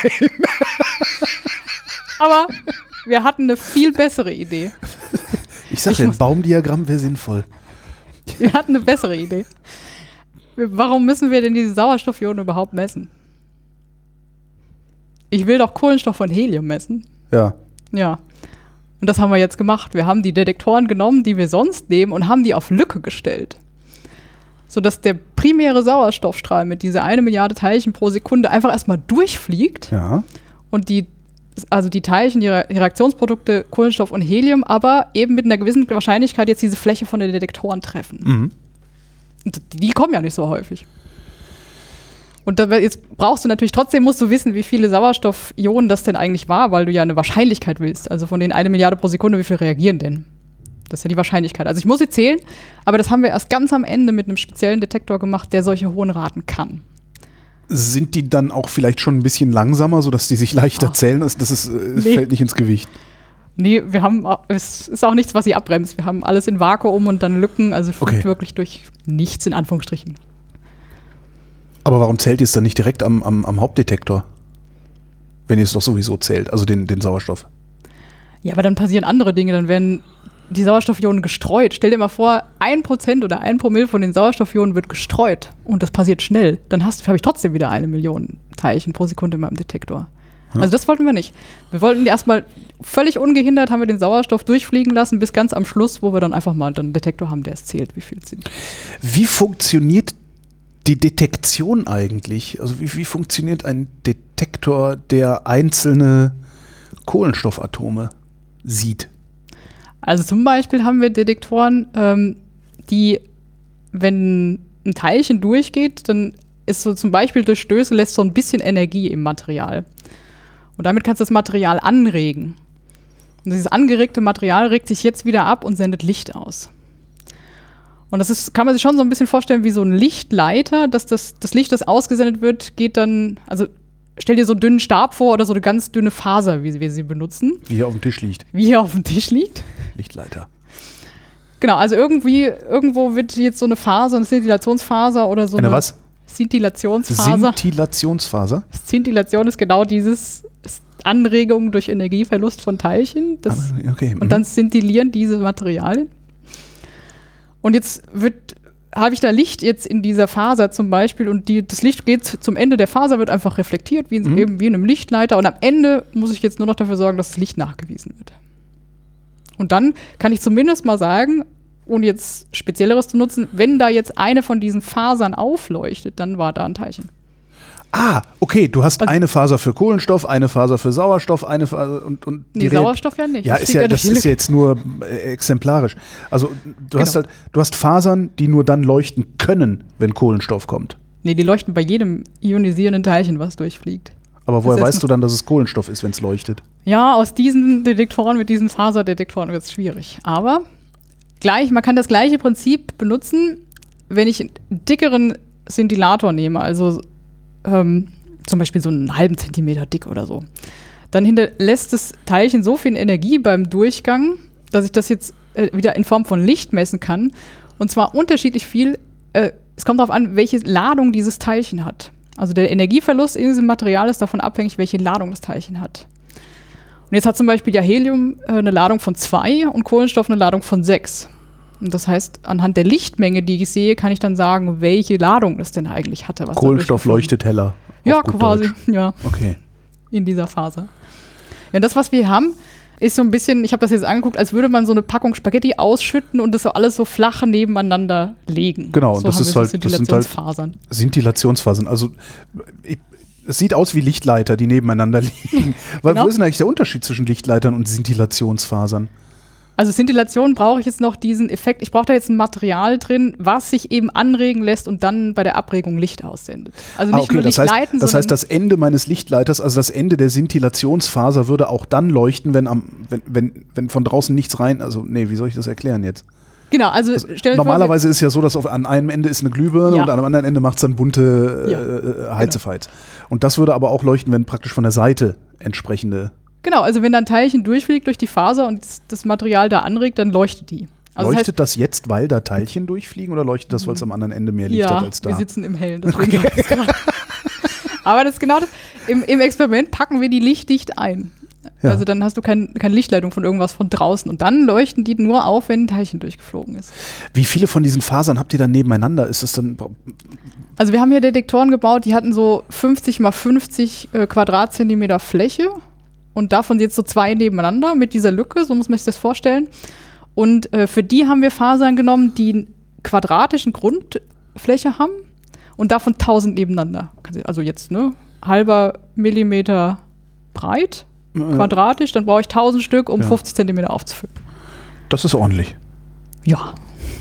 Aber wir hatten eine viel bessere Idee. Ich sag ja, ein Baumdiagramm wäre sinnvoll. Wir hatten eine bessere Idee. Warum müssen wir denn diese Sauerstoffionen überhaupt messen? Ich will doch Kohlenstoff und Helium messen. Ja. Ja. Und das haben wir jetzt gemacht. Wir haben die Detektoren genommen, die wir sonst nehmen, und haben die auf Lücke gestellt. Sodass der primäre Sauerstoffstrahl mit dieser 1 Milliarde Teilchen pro Sekunde einfach erstmal durchfliegt. Ja. Und die Teilchen, die Reaktionsprodukte Kohlenstoff und Helium, aber eben mit einer gewissen Wahrscheinlichkeit jetzt diese Fläche von den Detektoren treffen. Mhm. Und die kommen ja nicht so häufig. Und jetzt musst du wissen, wie viele Sauerstoffionen das denn eigentlich war, weil du ja eine Wahrscheinlichkeit willst. Also von den 1 Milliarde pro Sekunde, wie viel reagieren denn? Das ist ja die Wahrscheinlichkeit. Also ich muss sie zählen, aber das haben wir erst ganz am Ende mit einem speziellen Detektor gemacht, der solche hohen Raten kann. Sind die dann auch vielleicht schon ein bisschen langsamer, sodass die sich leichter zählen? Es fällt nicht ins Gewicht. Nee, es ist auch nichts, was sie abbremst. Wir haben alles in Vakuum und dann Lücken, also fliegt wirklich durch nichts in Anführungsstrichen. Aber warum zählt ihr es dann nicht direkt am Hauptdetektor? Wenn ihr es doch sowieso zählt, also den Sauerstoff. Ja, aber dann passieren andere Dinge, dann werden die Sauerstoffionen gestreut. Stell dir mal vor, 1% oder 1 Promille von den Sauerstoffionen wird gestreut und das passiert schnell. Dann habe ich trotzdem wieder 1 Million Teilchen pro Sekunde in meinem Detektor. Also das wollten wir nicht. Wir wollten erstmal völlig ungehindert, haben wir den Sauerstoff durchfliegen lassen bis ganz am Schluss, wo wir dann einfach mal einen Detektor haben, der es zählt, wie viel es sind. Wie funktioniert die Detektion eigentlich? Also wie funktioniert ein Detektor, der einzelne Kohlenstoffatome sieht? Also zum Beispiel haben wir Detektoren, die, wenn ein Teilchen durchgeht, dann ist so zum Beispiel durch Stöße lässt so ein bisschen Energie im Material. Und damit kannst du das Material anregen. Und dieses angeregte Material regt sich jetzt wieder ab und sendet Licht aus. Und kann man sich schon so ein bisschen vorstellen wie so ein Lichtleiter, dass das Licht, das ausgesendet wird, geht dann, also stell dir so einen dünnen Stab vor oder so eine ganz dünne Faser, wie wir sie benutzen. Wie hier auf dem Tisch liegt. Wie hier auf dem Tisch liegt. Lichtleiter. Genau, also irgendwo wird jetzt so eine Faser, eine Szintillationsfaser oder so eine was? Szintillationsfaser. Szintillation ist genau dieses Anregung durch Energieverlust von Teilchen. Und dann szintillieren diese Materialien. Und jetzt habe ich da Licht jetzt in dieser Faser zum Beispiel und das Licht geht zum Ende der Faser, wird einfach reflektiert, eben wie in einem Lichtleiter. Und am Ende muss ich jetzt nur noch dafür sorgen, dass das Licht nachgewiesen wird. Und dann kann ich zumindest mal sagen, ohne jetzt Spezielleres zu nutzen, wenn da jetzt eine von diesen Fasern aufleuchtet, dann war da ein Teilchen. Ah, okay, du hast eine Faser für Kohlenstoff, eine Faser für Sauerstoff, eine Faser und die Sauerstoff ja nicht. Ja, das ist jetzt nur exemplarisch. Also du hast Fasern, die nur dann leuchten können, wenn Kohlenstoff kommt. Nee, die leuchten bei jedem ionisierenden Teilchen, was durchfliegt. Aber woher weißt du dann, dass es Kohlenstoff ist, wenn es leuchtet? Ja, aus diesen Detektoren, mit diesen Faserdetektoren wird es schwierig. Aber man kann das gleiche Prinzip benutzen, wenn ich einen dickeren Szintillator nehme, also zum Beispiel so einen halben Zentimeter dick oder so. Dann hinterlässt das Teilchen so viel Energie beim Durchgang, dass ich das jetzt wieder in Form von Licht messen kann. Und zwar unterschiedlich viel. Es kommt darauf an, welche Ladung dieses Teilchen hat. Also der Energieverlust in diesem Material ist davon abhängig, welche Ladung das Teilchen hat. Und jetzt hat zum Beispiel ja Helium eine Ladung von 2 und Kohlenstoff eine Ladung von 6. Und das heißt, anhand der Lichtmenge, die ich sehe, kann ich dann sagen, welche Ladung es denn eigentlich hatte. Kohlenstoff leuchtet heller. Ja, quasi. Ja. Okay. In dieser Faser. Ja, das, was wir haben, ist so ein bisschen, ich habe das jetzt angeguckt, als würde man so eine Packung Spaghetti ausschütten und das so alles so flach nebeneinander legen. Genau, so das sind halt Szintillationsfasern. Also es sieht aus wie Lichtleiter, die nebeneinander liegen. Wo ist denn eigentlich der Unterschied zwischen Lichtleitern und Szintillationsfasern? Also Szintillation brauche ich jetzt noch diesen Effekt. Ich brauche da jetzt ein Material drin, was sich eben anregen lässt und dann bei der Abregung Licht aussendet. Also nicht nur Licht leiten, das heißt, das Ende meines Lichtleiters, also das Ende der Szintillationsfaser würde auch dann leuchten, wenn von draußen nichts rein, also nee, wie soll ich das erklären jetzt? Genau, also normalerweise ist ja so, dass an einem Ende ist eine Glühbirne und am anderen Ende macht es dann bunte Heizefeits. Genau. Und das würde aber auch leuchten, wenn praktisch von der Seite entsprechende... Genau, also wenn dann ein Teilchen durchfliegt durch die Faser und das Material da anregt, dann leuchtet die. Also leuchtet das jetzt, weil da Teilchen durchfliegen oder leuchtet das, weil es am anderen Ende mehr Licht hat als da? Ja, wir sitzen im Hellen. Okay. Aber das ist genau das. Im Experiment packen wir die lichtdicht ein. Ja. Also dann hast du keine Lichtleitung von irgendwas von draußen. Und dann leuchten die nur auf, wenn ein Teilchen durchgeflogen ist. Wie viele von diesen Fasern habt ihr dann nebeneinander? Ist es dann... Also wir haben hier Detektoren gebaut, die hatten so 50 mal 50 Quadratzentimeter Fläche. Und davon jetzt so 2 nebeneinander mit dieser Lücke, so muss man sich das vorstellen. Und für die haben wir Fasern genommen, die eine quadratische Grundfläche haben und davon 1000 nebeneinander. Also jetzt halber Millimeter breit, quadratisch, dann brauche ich 1000 Stück, um 50 Zentimeter aufzufüllen. Das ist ordentlich. Ja.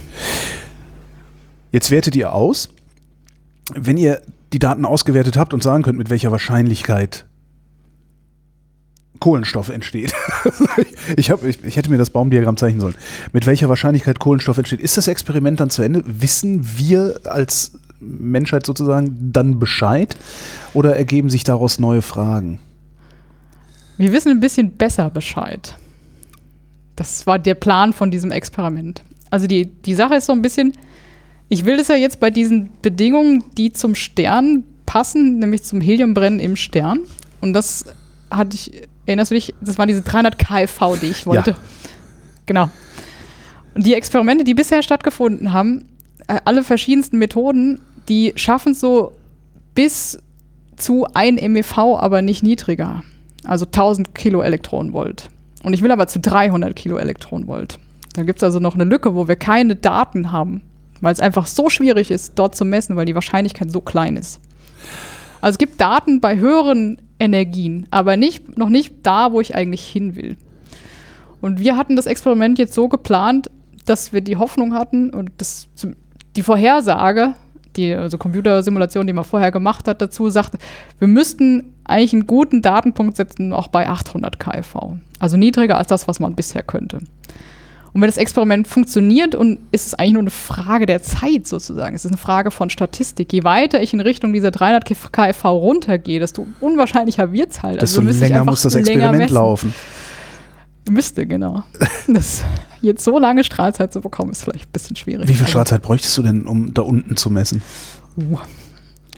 Jetzt wertet ihr aus. Wenn ihr die Daten ausgewertet habt und sagen könnt, mit welcher Wahrscheinlichkeit Kohlenstoff entsteht. Ich hätte mir das Baumdiagramm zeichnen sollen. Mit welcher Wahrscheinlichkeit Kohlenstoff entsteht. Ist das Experiment dann zu Ende? Wissen wir als Menschheit sozusagen dann Bescheid? Oder ergeben sich daraus neue Fragen? Wir wissen ein bisschen besser Bescheid. Das war der Plan von diesem Experiment. Also die Sache ist so ein bisschen, ich will das ja jetzt bei diesen Bedingungen, die zum Stern passen, nämlich zum Heliumbrennen im Stern. Und das erinnerst du dich, das waren diese 300 kV, die ich wollte. Ja. Genau. Und die Experimente, die bisher stattgefunden haben, alle verschiedensten Methoden, die schaffen es so bis zu 1 MeV, aber nicht niedriger. Also 1000 Kiloelektronenvolt. Und ich will aber zu 300 Kiloelektronenvolt. Da gibt es also noch eine Lücke, wo wir keine Daten haben, weil es einfach so schwierig ist, dort zu messen, weil die Wahrscheinlichkeit so klein ist. Also es gibt Daten bei höheren Energien, aber noch nicht da, wo ich eigentlich hin will. Und wir hatten das Experiment jetzt so geplant, dass wir die Hoffnung hatten und die Vorhersage, also Computersimulation, die man vorher gemacht hat, dazu sagte, wir müssten eigentlich einen guten Datenpunkt setzen, auch bei 800 kV. Also niedriger als das, was man bisher könnte. Und wenn das Experiment funktioniert, und ist es eigentlich nur eine Frage der Zeit sozusagen, es ist eine Frage von Statistik. Je weiter ich in Richtung dieser 300 kV runtergehe, desto unwahrscheinlicher wird es halt. Desto länger muss das Experiment laufen. Müsste, genau. Das jetzt so lange Strahlzeit zu bekommen, ist vielleicht ein bisschen schwierig. Wie viel Strahlzeit bräuchtest du denn, um da unten zu messen?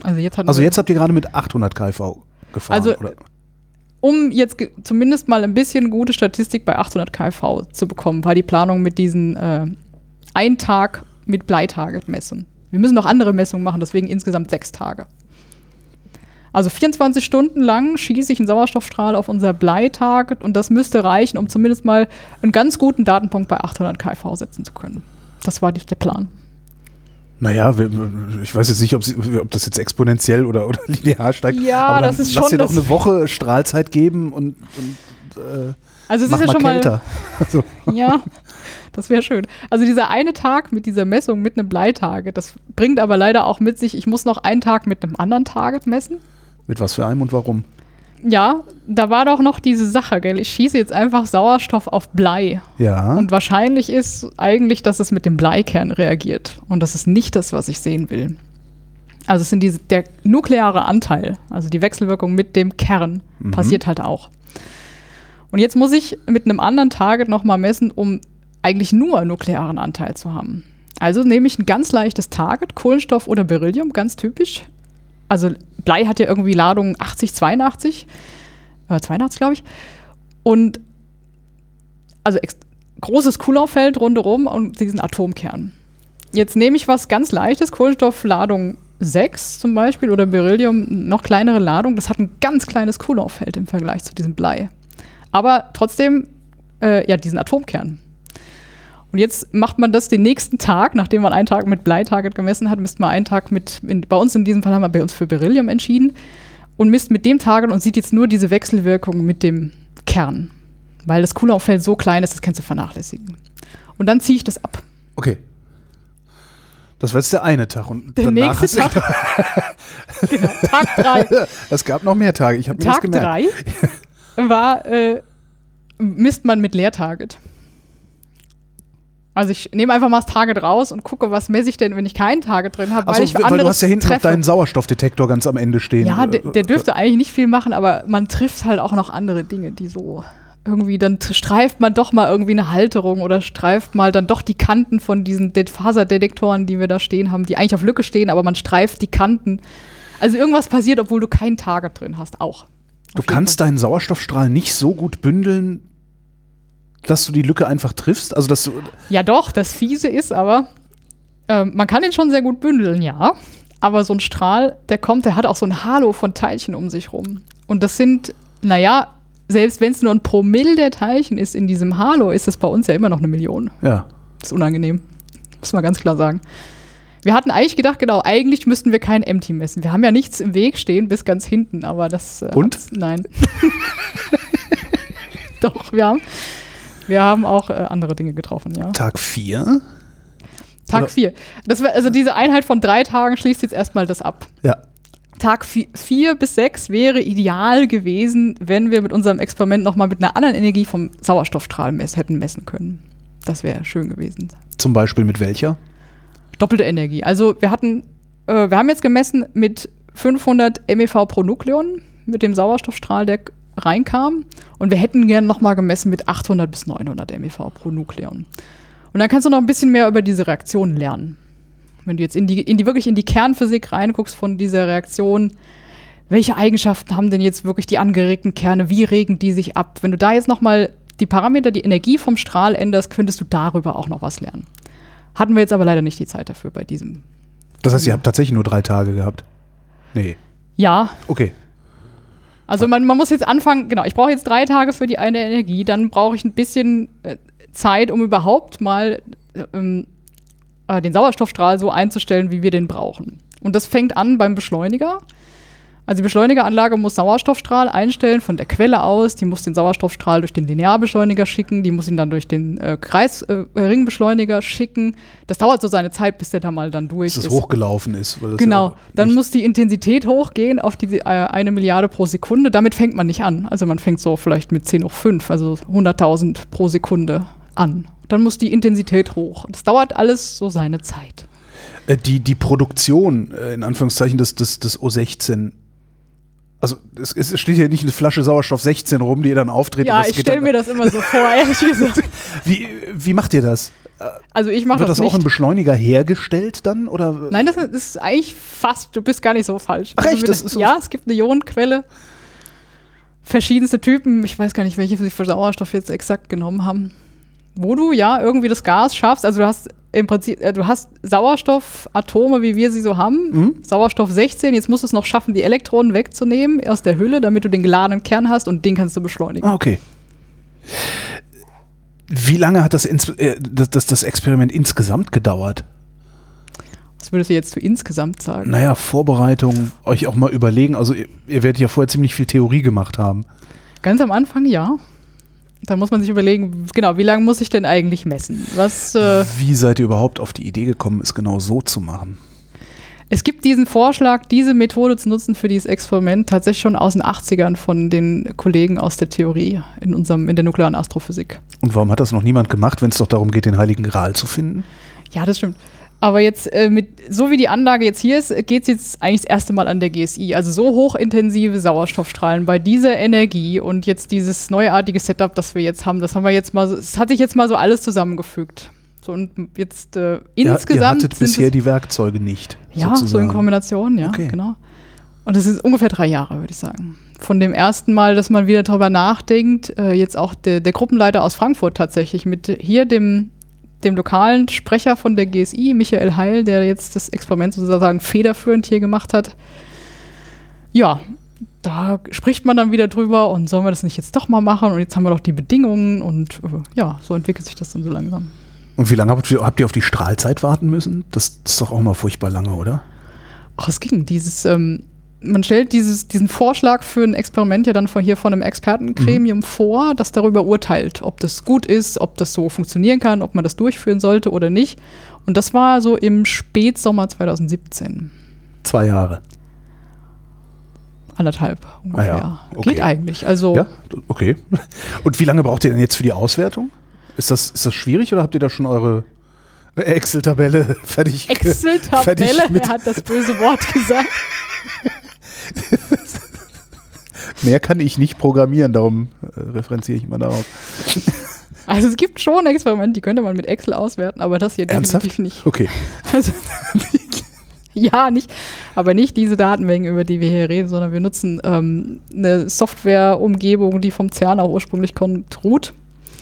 Also jetzt habt ihr gerade mit 800 kV gefahren, also, oder? Um jetzt zumindest mal ein bisschen gute Statistik bei 800 kV zu bekommen, war die Planung mit diesen ein Tag mit Bleitarget messen. Wir müssen noch andere Messungen machen, deswegen insgesamt 6 Tage. Also 24 Stunden lang schieße ich einen Sauerstoffstrahl auf unser Bleitarget und das müsste reichen, um zumindest mal einen ganz guten Datenpunkt bei 800 kV setzen zu können. Das war der Plan. Naja, ich weiß jetzt nicht, ob das jetzt exponentiell oder linear steigt. Ja, aber das ist schon. Lass dir doch eine Woche Strahlzeit geben und also es mach ist ja mal schon kälter. Also. Ja, das wäre schön. Also dieser eine Tag mit dieser Messung mit einem Bleitarget, das bringt aber leider auch mit sich, ich muss noch einen Tag mit einem anderen Target messen. Mit was für einem und warum? Ja, da war doch noch diese Sache, gell? Ich schieße jetzt einfach Sauerstoff auf Blei. Ja. Und wahrscheinlich ist eigentlich, dass es mit dem Bleikern reagiert. Und das ist nicht das, was ich sehen will. Also es sind der nukleare Anteil, also die Wechselwirkung mit dem Kern, passiert halt auch. Und jetzt muss ich mit einem anderen Target nochmal messen, um eigentlich nur nuklearen Anteil zu haben. Also nehme ich ein ganz leichtes Target, Kohlenstoff oder Beryllium, ganz typisch. Also Blei hat ja irgendwie Ladung 82, 82 glaube ich. Und also großes Coulomb-Feld rundherum und diesen Atomkern. Jetzt nehme ich was ganz Leichtes, Kohlenstoff Ladung 6 zum Beispiel oder Beryllium, noch kleinere Ladung. Das hat ein ganz kleines Coulomb-Feld im Vergleich zu diesem Blei. Aber trotzdem, diesen Atomkern. Und jetzt macht man das den nächsten Tag, nachdem man einen Tag mit Bleitarget gemessen hat, misst man einen Tag bei uns in diesem Fall haben wir bei uns für Beryllium entschieden und misst mit dem Target und sieht jetzt nur diese Wechselwirkung mit dem Kern. Weil das Coulomb-Feld so klein ist, das kannst du vernachlässigen. Und dann ziehe ich das ab. Okay. Das war jetzt der eine Tag. Und der danach nächste Tag. Genau, Tag 3. Es gab noch mehr Tage, ich habe mir das gemerkt. Tag 3 war, misst man mit Leertarget. Also ich nehme einfach mal das Target raus und gucke, was messe ich denn, wenn ich kein Target drin habe, weil du hast ja hinten noch deinen Sauerstoffdetektor ganz am Ende stehen. Ja, der dürfte eigentlich nicht viel machen, aber man trifft halt auch noch andere Dinge, die so irgendwie, dann streift man doch mal irgendwie eine Halterung oder streift mal dann doch die Kanten von diesen Faserdetektoren, die wir da stehen haben, die eigentlich auf Lücke stehen, aber man streift die Kanten. Also irgendwas passiert, obwohl du kein Target drin hast, auch. Du kannst deinen Sauerstoffstrahl nicht so gut bündeln, dass du die Lücke einfach triffst? Also, dass du ja doch, das Fiese ist aber, man kann ihn schon sehr gut bündeln, ja. Aber so ein Strahl, der hat auch so ein Halo von Teilchen um sich rum. Und das sind, naja, selbst wenn es nur ein Promille der Teilchen ist in diesem Halo, ist es bei uns ja immer noch 1 Million. Ja. Das ist unangenehm. Muss man ganz klar sagen. Wir hatten eigentlich gedacht, genau, eigentlich müssten wir kein Empty messen. Wir haben ja nichts im Weg stehen bis ganz hinten, aber das... Und? Nein. Doch, wir haben auch andere Dinge getroffen, ja. Tag 4? Tag 4. Also diese Einheit von 3 Tagen schließt jetzt erstmal das ab. Ja. Tag 4 bis 6 wäre ideal gewesen, wenn wir mit unserem Experiment nochmal mit einer anderen Energie vom Sauerstoffstrahl hätten messen können. Das wäre schön gewesen. Zum Beispiel mit welcher? Doppelte Energie. Also wir haben jetzt gemessen mit 500 MeV pro Nukleon, mit dem Sauerstoffstrahl, der reinkam. Und wir hätten gerne nochmal gemessen mit 800 bis 900 MeV pro Nukleon. Und dann kannst du noch ein bisschen mehr über diese Reaktion lernen. Wenn du jetzt wirklich in die Kernphysik reinguckst von dieser Reaktion, welche Eigenschaften haben denn jetzt wirklich die angeregten Kerne, wie regen die sich ab? Wenn du da jetzt nochmal die Parameter, die Energie vom Strahl änderst, könntest du darüber auch noch was lernen. Hatten wir jetzt aber leider nicht die Zeit dafür bei diesem. Das heißt, ihr habt tatsächlich nur 3 Tage gehabt? Nee. Ja. Okay. Also man muss jetzt anfangen, genau, ich brauche jetzt 3 Tage für die eine Energie, dann brauche ich ein bisschen Zeit, um überhaupt mal den Sauerstoffstrahl so einzustellen, wie wir den brauchen. Und das fängt an beim Beschleuniger. Also die Beschleunigeranlage muss Sauerstoffstrahl einstellen von der Quelle aus, die muss den Sauerstoffstrahl durch den Linearbeschleuniger schicken, die muss ihn dann durch den Ringbeschleuniger schicken. Das dauert so seine Zeit, bis der da mal dann durch ist. Bis es hochgelaufen ist. Weil das genau, ja dann muss die Intensität hochgehen auf die 1 Milliarde pro Sekunde. Damit fängt man nicht an. Also man fängt so vielleicht mit 10 hoch 5, also 100.000 pro Sekunde an. Dann muss die Intensität hoch. Das dauert alles so seine Zeit. Die Produktion, in Anführungszeichen, des O16, also es steht hier nicht eine Flasche Sauerstoff 16 rum, die ihr dann auftritt. Ja, ich stelle mir das immer so vor, ehrlich gesagt. Wie macht ihr das? Also ich mache Wird das das auch nicht. im Beschleuniger hergestellt dann? Oder? Nein, das ist eigentlich fast, du bist gar nicht so falsch. Ach echt? Das ist so- Ja, es gibt eine Ionenquelle. Verschiedenste Typen. Ich weiß gar nicht, welche sie für Sauerstoff jetzt exakt genommen haben. Wo du ja irgendwie das Gas schaffst. Also du hast im Prinzip, du hast Sauerstoffatome, wie wir sie so haben. Sauerstoff 16. Jetzt musst du es noch schaffen, die Elektronen wegzunehmen aus der Hülle, damit du den geladenen Kern hast und den kannst du beschleunigen. Ah, okay. Wie lange hat das Experiment insgesamt gedauert? Was würdest du jetzt zu insgesamt sagen? Naja, Vorbereitung, euch auch mal überlegen. Also ihr werdet ja vorher ziemlich viel Theorie gemacht haben. Ganz am Anfang ja. Da muss man sich überlegen, genau, wie lange muss ich denn eigentlich messen? Wie seid ihr überhaupt auf die Idee gekommen, es genau so zu machen? Es gibt diesen Vorschlag, diese Methode zu nutzen für dieses Experiment tatsächlich schon aus den 80ern von den Kollegen aus der Theorie in der nuklearen Astrophysik. Und warum hat das noch niemand gemacht, wenn es doch darum geht, den Heiligen Gral zu finden? Ja, das stimmt. Aber jetzt, so wie die Anlage jetzt hier ist, geht es jetzt eigentlich das erste Mal an der GSI. Also so hochintensive Sauerstoffstrahlen bei dieser Energie und jetzt dieses neuartige Setup, das wir jetzt haben, das hat sich jetzt mal so alles zusammengefügt. So, und jetzt insgesamt. Ihr hattet bisher die Werkzeuge nicht. Ja, sozusagen. so in Kombination, ja, Okay. genau. Und das ist ungefähr 3 Jahre, würde ich sagen. Von dem ersten Mal, dass man wieder darüber nachdenkt, jetzt auch der Gruppenleiter aus Frankfurt tatsächlich mit hier dem lokalen Sprecher von der GSI, Michael Heil, der jetzt das Experiment sozusagen federführend hier gemacht hat. Ja, da spricht man dann wieder drüber und sollen wir das nicht jetzt doch mal machen und jetzt haben wir doch die Bedingungen und ja, so entwickelt sich das dann so langsam. Und wie lange habt ihr auf die Strahlzeit warten müssen? Das ist doch auch mal furchtbar lange, oder? Ach, es ging. Man stellt diesen Vorschlag für ein Experiment ja dann von einem Expertengremium vor, das darüber urteilt, ob das gut ist, ob das so funktionieren kann, ob man das durchführen sollte oder nicht. Und das war so im Spätsommer 2017. 2 Jahre. 1,5 ungefähr. Ah ja, okay. Geht eigentlich. Also Ja, okay. Und wie lange braucht ihr denn jetzt für die Auswertung? Ist das schwierig oder habt ihr da schon eure Excel-Tabelle fertig? Excel-Tabelle, fertig mit- er hat das böse Wort gesagt. Mehr kann ich nicht programmieren, darum referenziere ich immer darauf. Also es gibt schon Experimente, die könnte man mit Excel auswerten, aber das hier Ernsthaft? definitiv nicht. Okay. Also, ja, aber nicht diese Datenmengen, über die wir hier reden, sondern wir nutzen eine Softwareumgebung, die vom CERN auch ursprünglich kommt, Root,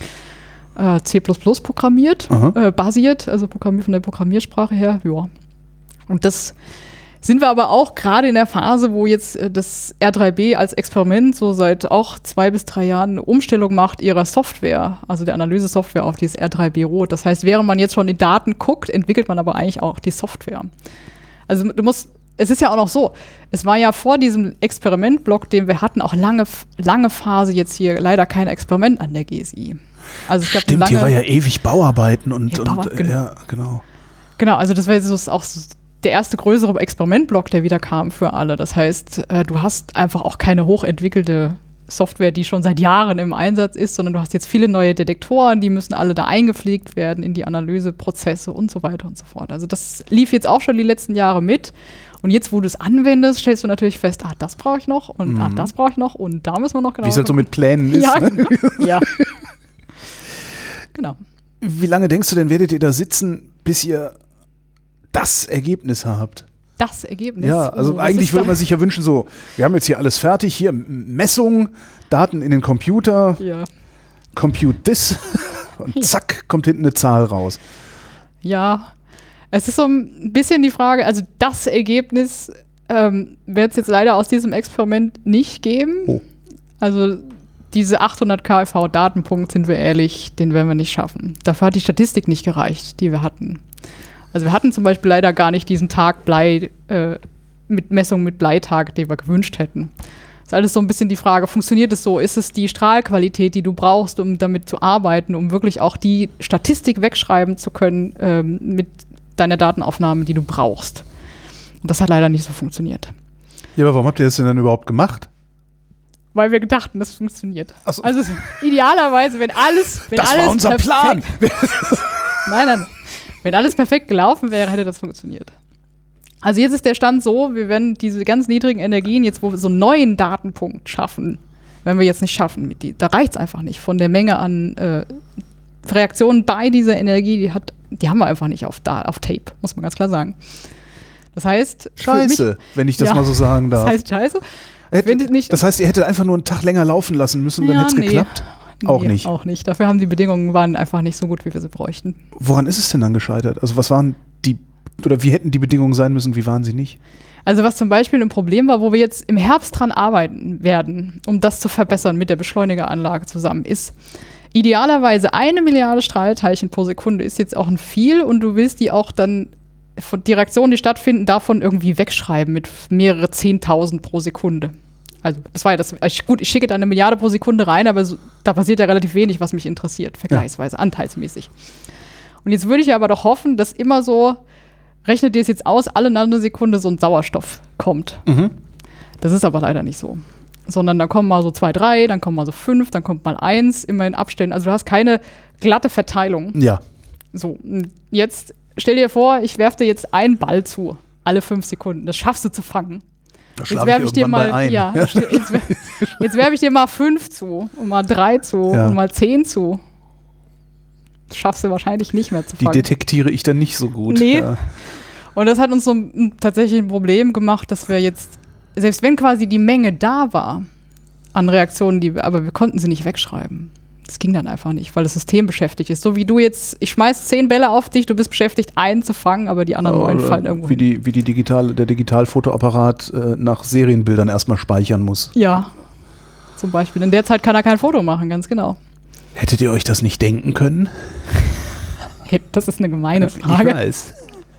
C++ programmiert, basiert, also von der Programmiersprache her, ja. Und das sind wir aber auch gerade in der Phase, wo jetzt das R3B als Experiment so seit auch 2 bis 3 Jahren eine Umstellung macht ihrer Software, also der Analyse-Software auf dieses R3B Rot. Das heißt, während man jetzt schon die Daten guckt, entwickelt man aber eigentlich auch die Software. Also es ist ja auch noch so, es war ja vor diesem Experimentblock, den wir hatten, auch lange Phase jetzt hier leider kein Experiment an der GSI. Also es gab Stimmt, hier war ja ewig Bauarbeiten und genau. ja, genau. Genau, also das war jetzt auch so der erste größere Experimentblock, der wieder kam für alle. Das heißt, du hast einfach auch keine hochentwickelte Software, die schon seit Jahren im Einsatz ist, sondern du hast jetzt viele neue Detektoren, die müssen alle da eingepflegt werden in die Analyseprozesse und so weiter und so fort. Also das lief jetzt auch schon die letzten Jahre mit. Und jetzt, wo du es anwendest, stellst du natürlich fest, das brauche ich noch und das brauche ich noch und da müssen wir noch genau. Wie es halt so mit Plänen ist. Ja, Ne? genau. Ja. Genau. Wie lange denkst du denn, werdet ihr da sitzen, bis ihr das Ergebnis habt? Das Ergebnis. Ja, also eigentlich würde man sich ja wünschen, so, wir haben jetzt hier alles fertig, hier Messung, Daten in den Computer, Ja. compute this und zack, kommt hinten eine Zahl raus. Ja, es ist so ein bisschen die Frage, also das Ergebnis wird es jetzt leider aus diesem Experiment nicht geben. Oh. Also diese 800 KFV Datenpunkt, sind wir ehrlich, den werden wir nicht schaffen. Dafür hat die Statistik nicht gereicht, die wir hatten. Also wir hatten zum Beispiel leider gar nicht diesen Tag Blei, mit Messung mit Bleitag, den wir gewünscht hätten. Das ist alles so ein bisschen die Frage, funktioniert es so? Ist es die Strahlqualität, die du brauchst, um damit zu arbeiten, um wirklich auch die Statistik wegschreiben zu können mit deiner Datenaufnahme, die du brauchst? Und das hat leider nicht so funktioniert. Ja, aber warum habt ihr das denn dann überhaupt gemacht? Weil wir dachten, das funktioniert. Ach so. Also idealerweise, wenn alles war unser perfekt- Plan. Nein. Wenn alles perfekt gelaufen wäre, hätte das funktioniert. Also jetzt ist der Stand so, wir werden diese ganz niedrigen Energien, jetzt wo wir so einen neuen Datenpunkt schaffen, wenn wir jetzt nicht schaffen, da reicht es einfach nicht von der Menge an Reaktionen bei dieser Energie, die haben wir einfach nicht auf Tape, muss man ganz klar sagen. Das heißt, Scheiße, wenn ich das mal so sagen darf. Das heißt scheiße. Das heißt, ihr hättet einfach nur einen Tag länger laufen lassen müssen, dann hätte es geklappt? Auch nicht. Auch nicht. Dafür haben die Bedingungen waren einfach nicht so gut, wie wir sie bräuchten. Woran ist es denn dann gescheitert? Also was waren oder wie hätten die Bedingungen sein müssen, wie waren sie nicht? Also was zum Beispiel ein Problem war, wo wir jetzt im Herbst dran arbeiten werden, um das zu verbessern mit der Beschleunigeranlage zusammen, ist idealerweise 1 Milliarde Strahlteilchen pro Sekunde ist jetzt auch ein viel und du willst die auch dann die Reaktionen, die stattfinden, davon irgendwie wegschreiben mit mehrere 10.000 pro Sekunde. Also das war ja das. Gut, ich schicke da 1 Milliarde pro Sekunde rein, aber da passiert ja relativ wenig, was mich interessiert, vergleichsweise, anteilsmäßig. Und jetzt würde ich aber doch hoffen, dass immer so, rechnet ihr es jetzt aus, alle Nanosekunde so ein Sauerstoff kommt. Mhm. Das ist aber leider nicht so. Sondern da kommen mal so 2, 3, dann kommen mal so 5, dann kommt mal 1, immer in Abständen. Also du hast keine glatte Verteilung. Ja. So, jetzt stell dir vor, ich werfe dir jetzt einen Ball zu, alle 5 Sekunden. Das schaffst du zu fangen. Jetzt werfe ich dir mal jetzt werfe ich dir mal 5 zu und mal 3 zu und mal 10 zu. Das schaffst du wahrscheinlich nicht mehr zu fangen. Die detektiere ich dann nicht so gut. Nee. Ja. Und das hat uns so tatsächlich ein Problem gemacht, dass wir jetzt, selbst wenn quasi die Menge da war an Reaktionen, aber wir konnten sie nicht wegschreiben. Das ging dann einfach nicht, weil das System beschäftigt ist. So wie du jetzt, ich schmeiß 10 Bälle auf dich, du bist beschäftigt, einen zu fangen, aber die anderen 9 fallen irgendwo hin. Wie der Digitalfotoapparat nach Serienbildern erstmal speichern muss. Ja, zum Beispiel. In der Zeit kann er kein Foto machen, ganz genau. Hättet ihr euch das nicht denken können? Das ist eine gemeine Frage. Ich weiß.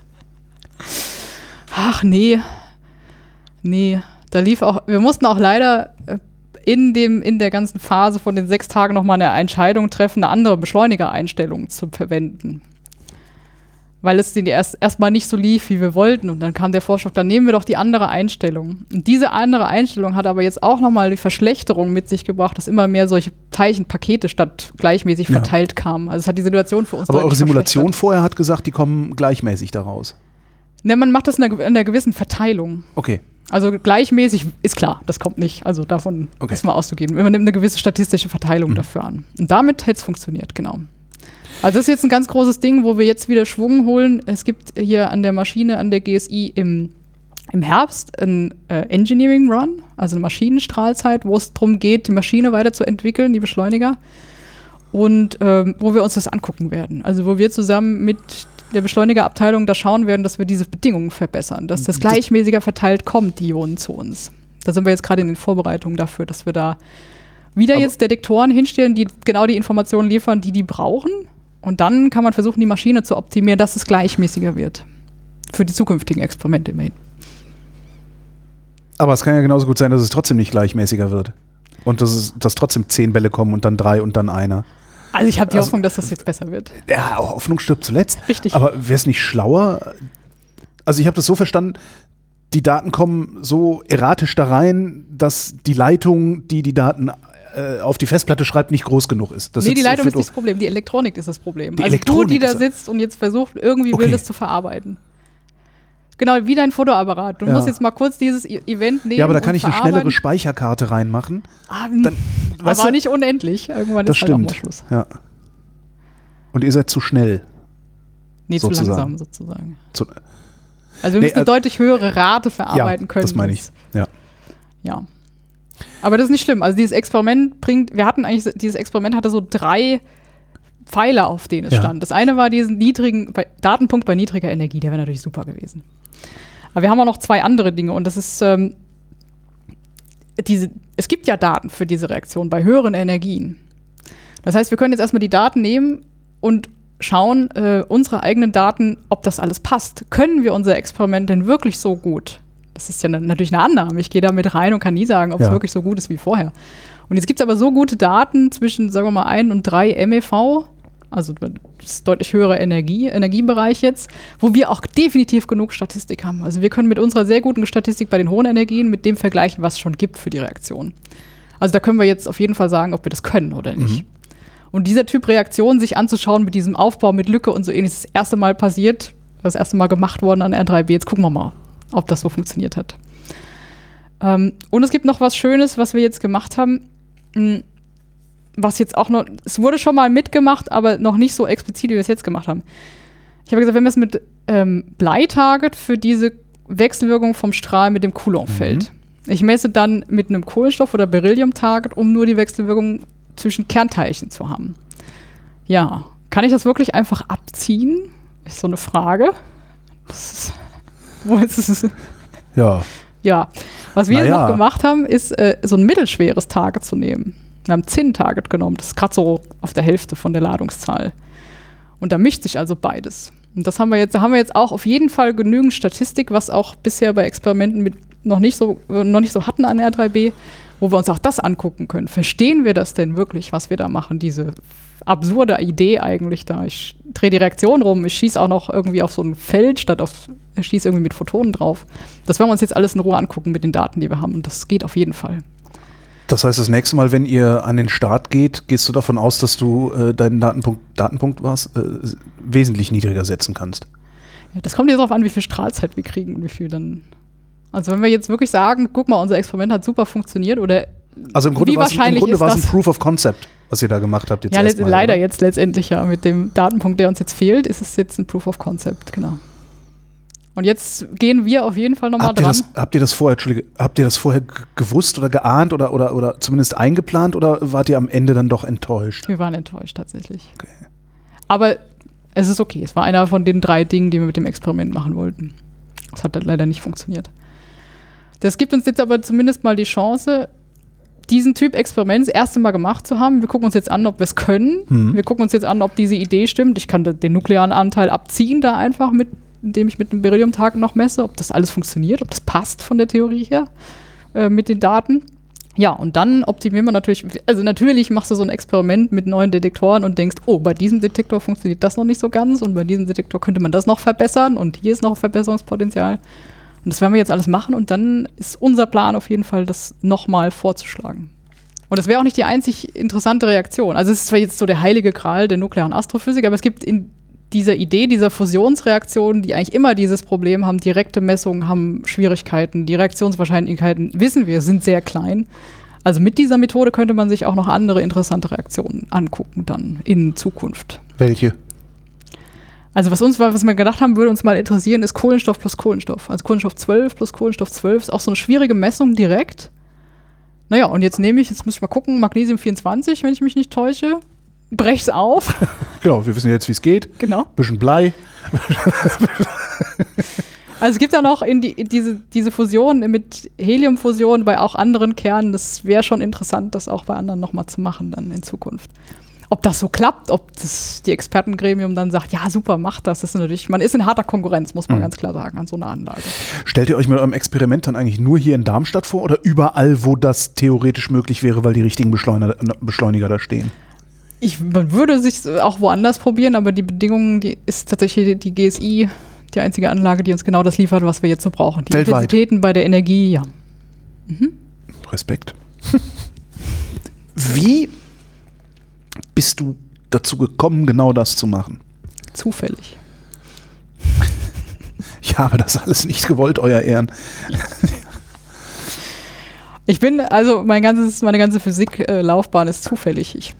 Ach nee. Nee, da lief auch, wir mussten auch leider in der ganzen Phase von den 6 Tagen nochmal eine Entscheidung treffen, eine andere Beschleunigereinstellung zu verwenden. Weil es erstmal nicht so lief, wie wir wollten. Und dann kam der Vorschlag, dann nehmen wir doch die andere Einstellung. Und diese andere Einstellung hat aber jetzt auch nochmal die Verschlechterung mit sich gebracht, dass immer mehr solche Teilchenpakete statt gleichmäßig verteilt kamen. Also es hat die Situation für uns aber eure Simulation vorher hat gesagt, die kommen gleichmäßig daraus. Ne, man macht das in einer gewissen Verteilung. Okay. Also gleichmäßig ist klar, das kommt nicht. Also davon ist mal auszugehen. Man nimmt eine gewisse statistische Verteilung dafür an. Und damit hätte es funktioniert, genau. Also das ist jetzt ein ganz großes Ding, wo wir jetzt wieder Schwung holen. Es gibt hier an der Maschine, an der GSI im Herbst ein Engineering Run, also eine Maschinenstrahlzeit, wo es darum geht, die Maschine weiterzuentwickeln, die Beschleuniger. Und wo wir uns das angucken werden. Also wo wir zusammen mit der Beschleunigerabteilung da schauen werden, dass wir diese Bedingungen verbessern, dass das gleichmäßiger verteilt kommt, die Ionen zu uns. Da sind wir jetzt gerade in den Vorbereitungen dafür, dass wir da wieder jetzt Detektoren hinstellen, die genau die Informationen liefern, die brauchen. Und dann kann man versuchen, die Maschine zu optimieren, dass es gleichmäßiger wird. Für die zukünftigen Experimente immerhin. Aber es kann ja genauso gut sein, dass es trotzdem nicht gleichmäßiger wird. Und dass trotzdem 10 Bälle kommen und dann 3 und dann einer. Also ich habe die Hoffnung, dass das jetzt besser wird. Ja, Hoffnung stirbt zuletzt. Richtig. Aber wäre es nicht schlauer? Also ich habe das so verstanden, die Daten kommen so erratisch da rein, dass die Leitung, die Daten auf die Festplatte schreibt, nicht groß genug ist. Nee, die Leitung ist nicht das Problem, die Elektronik ist das Problem. Also du, die da sitzt und jetzt versucht, irgendwie Wildes zu verarbeiten. Genau, wie dein Fotoapparat. Du musst jetzt mal kurz dieses Event nehmen. Ja, aber da kann ich eine schnellere Speicherkarte reinmachen. Aber nicht unendlich. Irgendwann ist halt auch mal Schluss. Ja. Und ihr seid zu schnell. Nee, sozusagen. Zu langsam sozusagen. Also wir müssen eine deutlich höhere Rate verarbeiten können. Das meine ich. Ja. Aber das ist nicht schlimm. Also dieses Experiment dieses Experiment hatte so 3 Pfeiler, auf denen es stand. Das eine war diesen Datenpunkt bei niedriger Energie, der wäre natürlich super gewesen. Aber wir haben auch noch 2 andere Dinge und das ist es gibt ja Daten für diese Reaktion bei höheren Energien. Das heißt, wir können jetzt erstmal die Daten nehmen und schauen, unsere eigenen Daten, ob das alles passt. Können wir unser Experiment denn wirklich so gut? Das ist ja natürlich eine Annahme. Ich gehe da mit rein und kann nie sagen, ob es wirklich so gut ist wie vorher. Und jetzt gibt es aber so gute Daten zwischen, sagen wir mal, 1 und 3 MeV, also das ist deutlich höherer Energiebereich jetzt, wo wir auch definitiv genug Statistik haben. Also wir können mit unserer sehr guten Statistik bei den hohen Energien mit dem vergleichen, was es schon gibt für die Reaktion. Also da können wir jetzt auf jeden Fall sagen, ob wir das können oder nicht. Mhm. Und dieser Typ Reaktion sich anzuschauen mit diesem Aufbau mit Lücke und so ähnlich, ist das erste Mal passiert, das erste Mal gemacht worden an R3B. Jetzt gucken wir mal, ob das so funktioniert hat. Und es gibt noch was Schönes, was wir jetzt gemacht haben. was jetzt auch noch, es wurde schon mal mitgemacht, aber noch nicht so explizit, wie wir es jetzt gemacht haben. Ich habe gesagt, wenn wir es mit Bleitarget für diese Wechselwirkung vom Strahl mit dem Coulomb-Feld. Ich messe dann mit einem Kohlenstoff- oder Beryllium-Target, um nur die Wechselwirkung zwischen Kernteilchen zu haben. Ja, kann ich das wirklich einfach abziehen? Ist so eine Frage. Wo ist es? Ja. Ja, was wir jetzt noch gemacht haben, ist so ein mittelschweres Target zu nehmen. Wir haben Zinn-Target genommen, das ist gerade so auf der Hälfte von der Ladungszahl. Und da mischt sich also beides. Und da haben wir jetzt auch auf jeden Fall genügend Statistik, was auch bisher bei Experimenten noch nicht so hatten an R3B, wo wir uns auch das angucken können. Verstehen wir das denn wirklich, was wir da machen, diese absurde Idee eigentlich da? Ich drehe die Reaktion rum, ich schieße auch noch irgendwie auf so ein Feld, ich schieße irgendwie mit Photonen drauf. Das werden wir uns jetzt alles in Ruhe angucken mit den Daten, die wir haben. Und das geht auf jeden Fall. Das heißt, das nächste Mal, wenn ihr an den Start geht, gehst du davon aus, dass du deinen Datenpunkt wesentlich niedriger setzen kannst? Ja, das kommt jetzt darauf an, wie viel Strahlzeit wir kriegen und wie viel dann. Also wenn wir jetzt wirklich sagen, guck mal, unser Experiment hat super funktioniert oder also im Grunde wie wahrscheinlich war es ein Proof of Concept, was ihr da gemacht habt jetzt. Ja, erstmal, leider oder? jetzt letztendlich ja mit dem Datenpunkt, der uns jetzt fehlt, ist es jetzt ein Proof of Concept, genau. Und jetzt gehen wir auf jeden Fall nochmal dran. Habt ihr das vorher gewusst oder geahnt oder zumindest eingeplant oder wart ihr am Ende dann doch enttäuscht? Wir waren enttäuscht tatsächlich. Okay. Aber es ist okay. Es war einer von den 3 Dingen, die wir mit dem Experiment machen wollten. Das hat dann leider nicht funktioniert. Das gibt uns jetzt aber zumindest mal die Chance, diesen Typ Experiment das erste Mal gemacht zu haben. Wir gucken uns jetzt an, ob wir es können. Wir gucken uns jetzt an, ob diese Idee stimmt. Ich kann den nuklearen Anteil abziehen da einfach indem ich mit dem Beryllium-Tag noch messe, ob das alles funktioniert, ob das passt von der Theorie her mit den Daten. Ja, und dann optimieren wir natürlich, also natürlich machst du so ein Experiment mit neuen Detektoren und denkst, oh, bei diesem Detektor funktioniert das noch nicht so ganz und bei diesem Detektor könnte man das noch verbessern und hier ist noch Verbesserungspotenzial. Und das werden wir jetzt alles machen und dann ist unser Plan auf jeden Fall, das nochmal vorzuschlagen. Und das wäre auch nicht die einzig interessante Reaktion. Also es ist zwar jetzt so der heilige Gral der nuklearen Astrophysik, aber es gibt in dieser Idee, dieser Fusionsreaktionen, die eigentlich immer dieses Problem haben, direkte Messungen haben Schwierigkeiten, die Reaktionswahrscheinlichkeiten, wissen wir, sind sehr klein. Also mit dieser Methode könnte man sich auch noch andere interessante Reaktionen angucken dann in Zukunft. Welche? Also was wir gedacht haben, würde uns mal interessieren, ist Kohlenstoff plus Kohlenstoff. Also Kohlenstoff 12 plus Kohlenstoff 12 ist auch so eine schwierige Messung direkt. Naja, und jetzt muss ich mal gucken, Magnesium 24, wenn ich mich nicht täusche. Brech's auf. Genau, wir wissen jetzt, wie es geht. Genau. Bisschen Blei. Also es gibt ja noch diese Fusion mit Heliumfusion bei auch anderen Kernen. Das wäre schon interessant, das auch bei anderen nochmal zu machen dann in Zukunft. Ob das so klappt, ob das die Expertengremium dann sagt, ja super, macht das. Das ist natürlich, man ist in harter Konkurrenz, muss man ganz klar sagen, an so einer Anlage. Stellt ihr euch mit eurem Experiment dann eigentlich nur hier in Darmstadt vor oder überall, wo das theoretisch möglich wäre, weil die richtigen Beschleuniger da stehen? Man würde sich auch woanders probieren, aber die Bedingungen, die ist tatsächlich die GSI, die einzige Anlage, die uns genau das liefert, was wir jetzt so brauchen. Die weltweit. Intensitäten bei der Energie, ja. Respekt. Wie bist du dazu gekommen, genau das zu machen? Zufällig. Ich habe das alles nicht gewollt, euer Ehren. Ich bin, also meine ganze Physiklaufbahn ist zufällig. Ich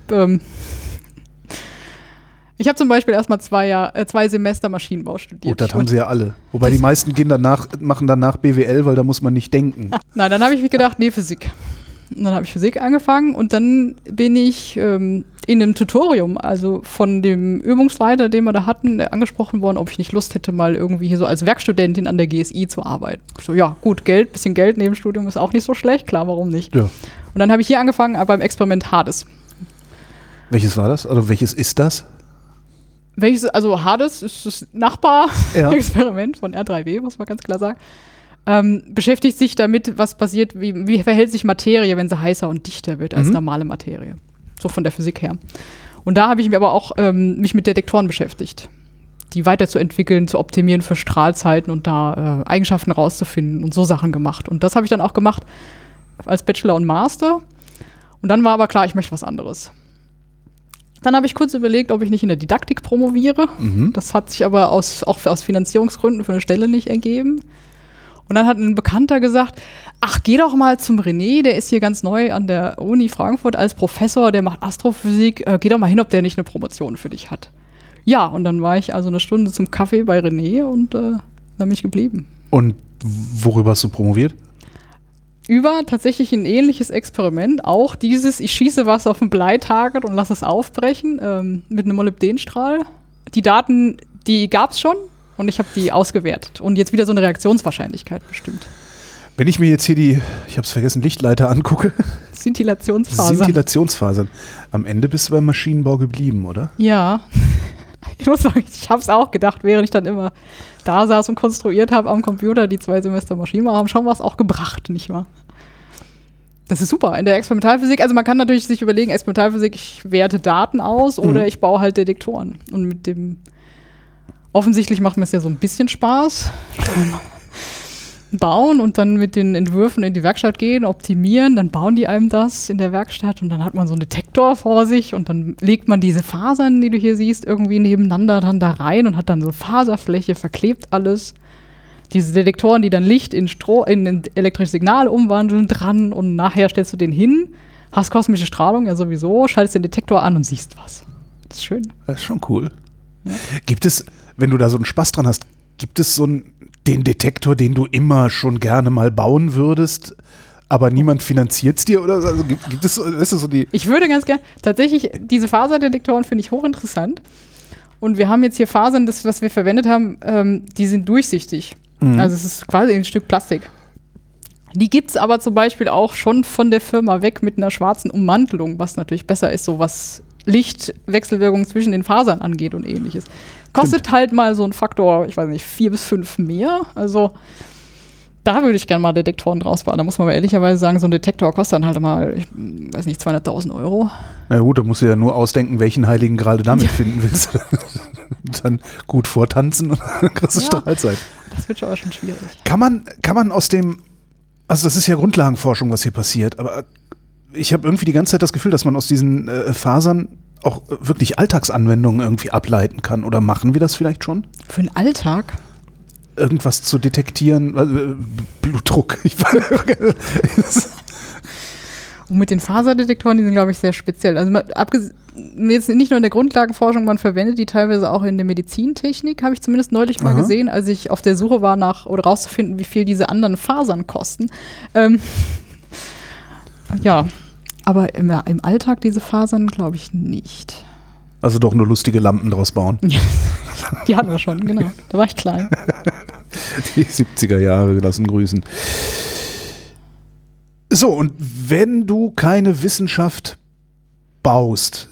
habe zum Beispiel erstmal 2 Semester Maschinenbau studiert. Gut, das haben sie ja alle. Wobei die meisten machen danach BWL, weil da muss man nicht denken. Nein, dann habe ich mir gedacht, nee, Physik. Und dann habe ich Physik angefangen und dann bin ich in einem Tutorium, also von dem Übungsleiter, den wir da hatten, angesprochen worden, ob ich nicht Lust hätte, mal irgendwie hier so als Werkstudentin an der GSI zu arbeiten. So, ja, gut, bisschen Geld neben dem Studium ist auch nicht so schlecht, klar, warum nicht? Ja. Und dann habe ich hier angefangen, beim Experiment HADES. Welches war das? Also welches ist das? Also HADES ist das Nachbar-Experiment von R3B, muss man ganz klar sagen. Beschäftigt sich damit, was passiert, wie verhält sich Materie, wenn sie heißer und dichter wird als normale Materie. So von der Physik her. Und da habe ich mich aber auch mich mit Detektoren beschäftigt, die weiterzuentwickeln, zu optimieren für Strahlzeiten und da Eigenschaften rauszufinden und so Sachen gemacht. Und das habe ich dann auch gemacht als Bachelor und Master. Und dann war aber klar, ich möchte was anderes. Dann habe ich kurz überlegt, ob ich nicht in der Didaktik promoviere. Das hat sich aber auch aus Finanzierungsgründen für eine Stelle nicht ergeben. Und dann hat ein Bekannter gesagt, ach, geh doch mal zum René, der ist hier ganz neu an der Uni Frankfurt als Professor, der macht Astrophysik, geh doch mal hin, ob der nicht eine Promotion für dich hat. Ja, und dann war ich also eine Stunde zum Kaffee bei René und dann bin ich geblieben. Und worüber hast du promoviert? Über tatsächlich ein ähnliches Experiment, auch dieses, ich schieße was auf ein Bleitarget und lasse es aufbrechen mit einem Molybdenstrahl. Die Daten, die gab es schon und ich habe die ausgewertet und jetzt wieder so eine Reaktionswahrscheinlichkeit bestimmt. Wenn ich mir jetzt hier ich habe es vergessen, Lichtleiter angucke. Szintillationsfasern. Am Ende bist du beim Maschinenbau geblieben, oder? Ja. Ich muss sagen, ich habe es auch gedacht, während ich dann immer da saß und konstruiert habe am Computer, die 2 Semester Maschinenbau haben schon was auch gebracht, nicht wahr? Das ist super. In der Experimentalphysik, also man kann natürlich sich überlegen, Experimentalphysik, ich werte Daten aus oder ich baue halt Detektoren. Und mit dem, offensichtlich macht mir es ja so ein bisschen Spaß. Bauen und dann mit den Entwürfen in die Werkstatt gehen, optimieren, dann bauen die einem das in der Werkstatt und dann hat man so einen Detektor vor sich und dann legt man diese Fasern, die du hier siehst, irgendwie nebeneinander dann da rein und hat dann so Faserfläche, verklebt alles. Diese Detektoren, die dann Licht in elektrisches Signal umwandeln, dran und nachher stellst du den hin, hast kosmische Strahlung ja sowieso, schaltest den Detektor an und siehst was. Das ist schön. Das ist schon cool. Ja. Gibt es, wenn du da so einen Spaß dran hast, gibt es den Detektor, den du immer schon gerne mal bauen würdest, aber niemand finanziert es dir? Oder also gibt es, ist das so die? Ich würde ganz gerne, tatsächlich, diese Faserdetektoren finde ich hochinteressant. Und wir haben jetzt hier Fasern, das, was wir verwendet haben, die sind durchsichtig. Also es ist quasi ein Stück Plastik. Die gibt es aber zum Beispiel auch schon von der Firma weg mit einer schwarzen Ummantelung, was natürlich besser ist, so was Lichtwechselwirkung zwischen den Fasern angeht und ähnliches. Kostet halt mal so ein Faktor, ich weiß nicht, 4 bis 5 mehr. Also da würde ich gerne mal Detektoren draus bauen. Da muss man aber ehrlicherweise sagen, so ein Detektor kostet dann halt mal, ich weiß nicht, 200.000 €. Na gut, da musst du ja nur ausdenken, welchen Heiligen Gral du damit finden willst. Und dann gut vortanzen und dann kriegst du Strahlzeit. Das wird aber schon schwierig. Kann man aus dem, also das ist ja Grundlagenforschung, was hier passiert, aber ich habe irgendwie die ganze Zeit das Gefühl, dass man aus diesen Fasern auch wirklich Alltagsanwendungen irgendwie ableiten kann. Oder machen wir das vielleicht schon? Für den Alltag? Irgendwas zu detektieren, Blutdruck. Und mit den Faserdetektoren, die sind, glaube ich, sehr speziell. Also jetzt nicht nur in der Grundlagenforschung, man verwendet die teilweise auch in der Medizintechnik, habe ich zumindest neulich mal gesehen, als ich auf der Suche war oder rauszufinden, wie viel diese anderen Fasern kosten. Ja, aber im Alltag diese Fasern, glaube ich, nicht. Also doch nur lustige Lampen draus bauen. Die hatten wir schon, genau. Da war ich klein. Die 70er Jahre lassen grüßen. So, und wenn du keine Wissenschaft baust,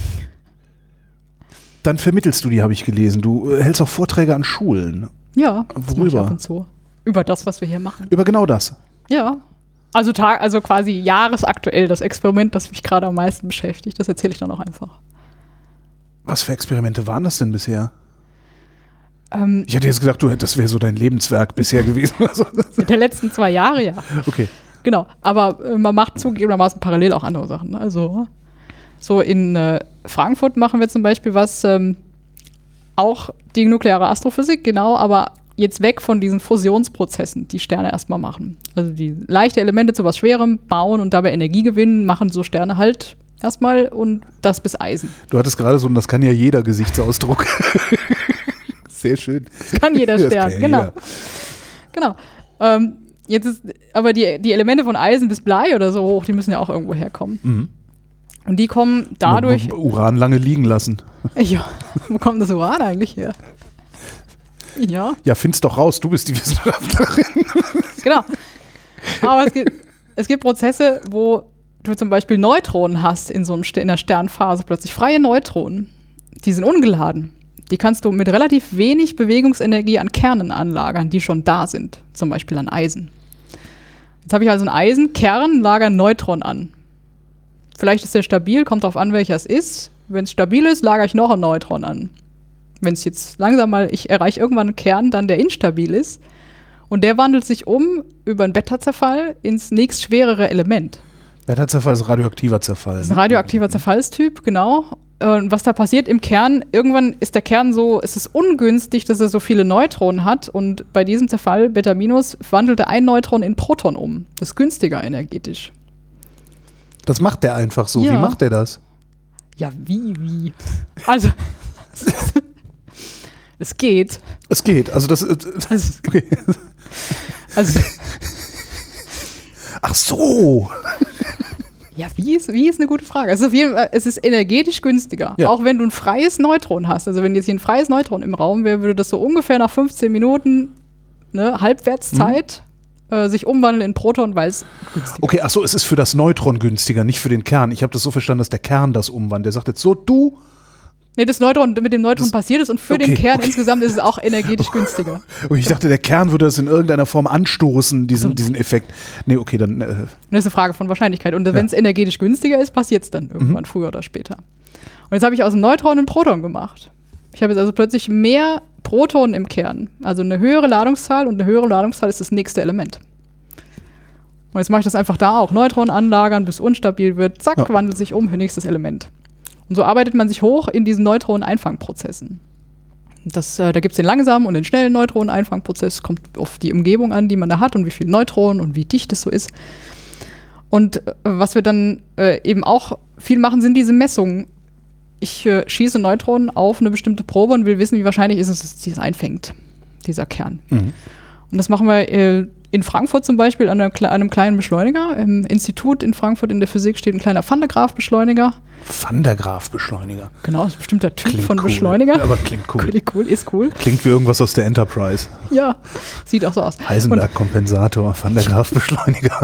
dann vermittelst du die, habe ich gelesen. Du hältst auch Vorträge an Schulen. Ja, worüber? Ab und zu. Über das, was wir hier machen. Über genau das? Ja. Also quasi jahresaktuell das Experiment, das mich gerade am meisten beschäftigt. Das erzähle ich dann auch einfach. Was für Experimente waren das denn bisher? Ich hätte jetzt gedacht, das wäre so dein Lebenswerk bisher gewesen. Der letzten 2 Jahre, ja. Okay. Genau, aber man macht zugegebenermaßen parallel auch andere Sachen. Also so in Frankfurt machen wir zum Beispiel was, auch die nukleare Astrophysik, genau, aber jetzt weg von diesen Fusionsprozessen, die Sterne erstmal machen. Also die leichte Elemente zu was Schwerem bauen und dabei Energie gewinnen, machen so Sterne halt erstmal und das bis Eisen. Du hattest gerade so, das kann ja jeder Gesichtsausdruck. Sehr schön. Das kann jeder Stern, genau. Genau. Jetzt ist aber die Elemente von Eisen bis Blei oder so hoch, die müssen ja auch irgendwo herkommen. Mhm. Und die kommen dadurch. Uran lange liegen lassen. Ja, wo kommt das Uran eigentlich her? Ja. Ja, find's doch raus, du bist die Wissenschaftlerin. Genau. Aber es gibt Prozesse, wo du zum Beispiel Neutronen hast in der Sternphase, plötzlich freie Neutronen. Die sind ungeladen. Die kannst du mit relativ wenig Bewegungsenergie an Kernen anlagern, die schon da sind. Zum Beispiel an Eisen. Jetzt habe ich also einen Eisenkern, lagere einen Neutron an. Vielleicht ist der stabil, kommt drauf an, welcher es ist. Wenn es stabil ist, lagere ich noch einen Neutron an. Wenn es jetzt langsam mal, ich erreiche irgendwann einen Kern, dann der instabil ist. Und der wandelt sich über einen Beta-Zerfall ins nächstschwerere Element. Beta-Zerfall ist radioaktiver Zerfall. Das ist ein radioaktiver Zerfallstyp, genau. was da passiert im Kern, irgendwann ist der Kern so, es ist ungünstig, dass er so viele Neutronen hat und bei diesem Zerfall, Beta minus, wandelt er ein Neutron in Proton um. Das ist günstiger energetisch. Das macht der einfach so. Ja. Wie macht der das? Ja, wie? Also, es geht. Es geht. Also das okay. Also, Ach so. ja, wie ist eine gute Frage. Also auf jeden Fall, es ist energetisch günstiger. Ja. Auch wenn du ein freies Neutron hast. Also wenn jetzt hier ein freies Neutron im Raum wäre, würde das so ungefähr nach 15 Minuten, ne, Halbwertszeit, sich umwandeln in Proton, weil es günstiger Okay, ach so, es ist für das Neutron günstiger, nicht für den Kern. Ich habe das so verstanden, dass der Kern das umwandelt. Der sagt jetzt so, du. Nee, das Neutron mit dem Neutron passiert ist und für den Kern okay. insgesamt ist es auch energetisch günstiger. Und ich dachte, der Kern würde das in irgendeiner Form anstoßen, diesen Effekt. Nee, okay, dann. Das ist eine Frage von Wahrscheinlichkeit. Und wenn es energetisch günstiger ist, passiert es dann irgendwann, früher oder später. Und jetzt habe ich aus dem Neutron ein Proton gemacht. Ich habe jetzt also plötzlich mehr Protonen im Kern. Also eine höhere Ladungszahl und eine höhere Ladungszahl ist das nächste Element. Und jetzt mache ich das einfach da auch. Neutron anlagern, bis unstabil wird. Zack, wandelt sich um für nächstes Element. Und so arbeitet man sich hoch in diesen Neutroneneinfangprozessen. Da gibt es den langsamen und den schnellen Neutroneneinfangprozess. Kommt auf die Umgebung an, die man da hat und wie viele Neutronen und wie dicht es so ist. Und was wir dann eben auch viel machen, sind diese Messungen. Ich schieße Neutronen auf eine bestimmte Probe und will wissen, wie wahrscheinlich ist es, dass sie es einfängt, dieser Kern. Und das machen wir in Frankfurt zum Beispiel an einem kleinen Beschleuniger. Im Institut in Frankfurt in der Physik steht ein kleiner Van der Graaf-Beschleuniger. Van der Graaf-Beschleuniger. Genau, das ist ein bestimmter Typ Klingt von cool. Beschleuniger. Aber klingt cool. Ist cool. Klingt wie irgendwas aus der Enterprise. Ja, sieht auch so aus. Heisenberg-Kompensator, Van der Graaf-Beschleuniger.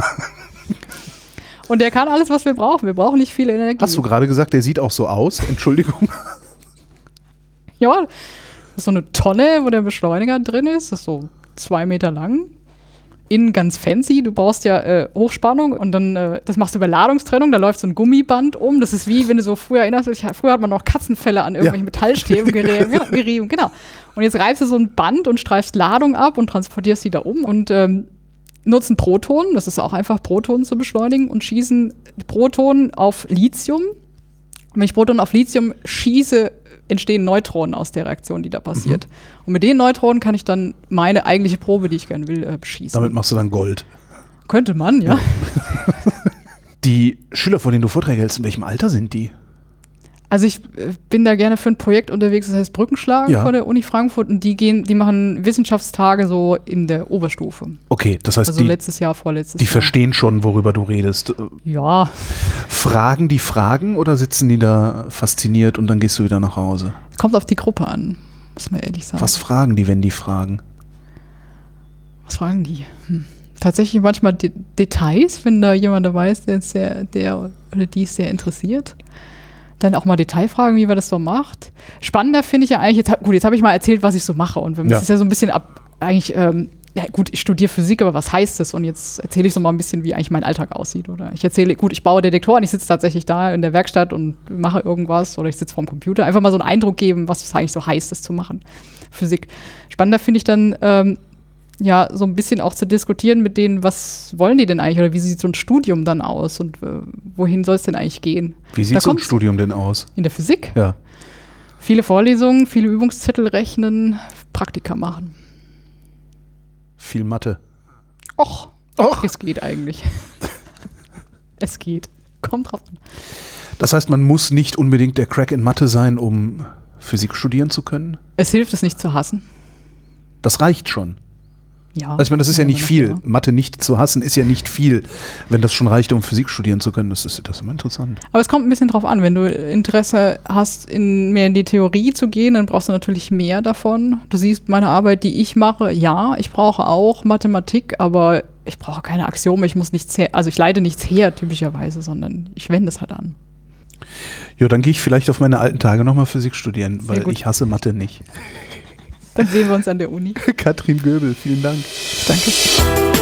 Und der kann alles, was wir brauchen. Wir brauchen nicht viel Energie. Hast du gerade gesagt, der sieht auch so aus? Entschuldigung. Ja, das ist so eine Tonne, wo der Beschleuniger drin ist. Das ist so 2 Meter lang. Innen ganz fancy. Du brauchst ja Hochspannung und dann, das machst du über Ladungstrennung. Da läuft so ein Gummiband um. Das ist wie, wenn du so früher erinnerst, früher hat man noch Katzenfelle an irgendwelchen Metallstäben gerieben. Genau. Und jetzt reibst du so ein Band und streifst Ladung ab und transportierst die da um und nutzen Protonen. Das ist auch einfach, Protonen zu beschleunigen und schießen Protonen auf Lithium. Und wenn ich Protonen auf Lithium schieße, entstehen Neutronen aus der Reaktion, die da passiert. Und mit den Neutronen kann ich dann meine eigentliche Probe, die ich gerne will, beschießen. Damit machst du dann Gold. Könnte man, ja. Die Schüler, von denen du Vorträge hältst, in welchem Alter sind die? Also ich bin da gerne für ein Projekt unterwegs, das heißt Brückenschlagen von der Uni Frankfurt und die machen Wissenschaftstage so in der Oberstufe. Okay, das heißt, also letztes Jahr, vorletztes die Jahr. verstehen schon, worüber du redest. Ja. Fragen die Fragen oder sitzen die da fasziniert und dann gehst du wieder nach Hause? Kommt auf die Gruppe an, muss man ehrlich sagen. Was fragen die, wenn die fragen? Was fragen die? Tatsächlich manchmal Details, wenn da jemand dabei ist, der oder die ist sehr interessiert. Dann auch mal Detailfragen, wie man das so macht. Spannender finde ich ja eigentlich, jetzt habe ich mal erzählt, was ich so mache. Und das ist ja so ein bisschen ich studiere Physik, aber was heißt das? Und jetzt erzähle ich so mal ein bisschen, wie eigentlich mein Alltag aussieht. Oder ich erzähle, ich baue Detektoren, ich sitze tatsächlich da in der Werkstatt und mache irgendwas. Oder ich sitze vorm Computer. Einfach mal so einen Eindruck geben, was es eigentlich so heißt, das zu machen. Physik. Spannender finde ich dann, so ein bisschen auch zu diskutieren mit denen, was wollen die denn eigentlich oder wie sieht so ein Studium dann aus und wohin soll es denn eigentlich gehen? Wie sieht so ein Studium denn aus? In der Physik? Ja. Viele Vorlesungen, viele Übungszettel rechnen, Praktika machen. Viel Mathe. Och, es geht eigentlich. Es geht. Kommt drauf an. Das heißt, man muss nicht unbedingt der Crack in Mathe sein, um Physik studieren zu können? Es hilft, es nicht zu hassen. Das reicht schon. Ja. Also ich meine, das ist ja nicht viel. Mathe nicht zu hassen ist ja nicht viel. Wenn das schon reicht, um Physik studieren zu können, das ist immer interessant. Aber es kommt ein bisschen drauf an. Wenn du Interesse hast, mehr in die Theorie zu gehen, dann brauchst du natürlich mehr davon. Du siehst meine Arbeit, die ich mache, ja, ich brauche auch Mathematik, aber ich brauche keine Axiome, ich leite nichts her typischerweise, sondern ich wende es halt an. Ja, dann gehe ich vielleicht auf meine alten Tage nochmal Physik studieren, weil ich hasse Mathe nicht. Dann sehen wir uns an der Uni. Katrin Göbel, vielen Dank. Danke.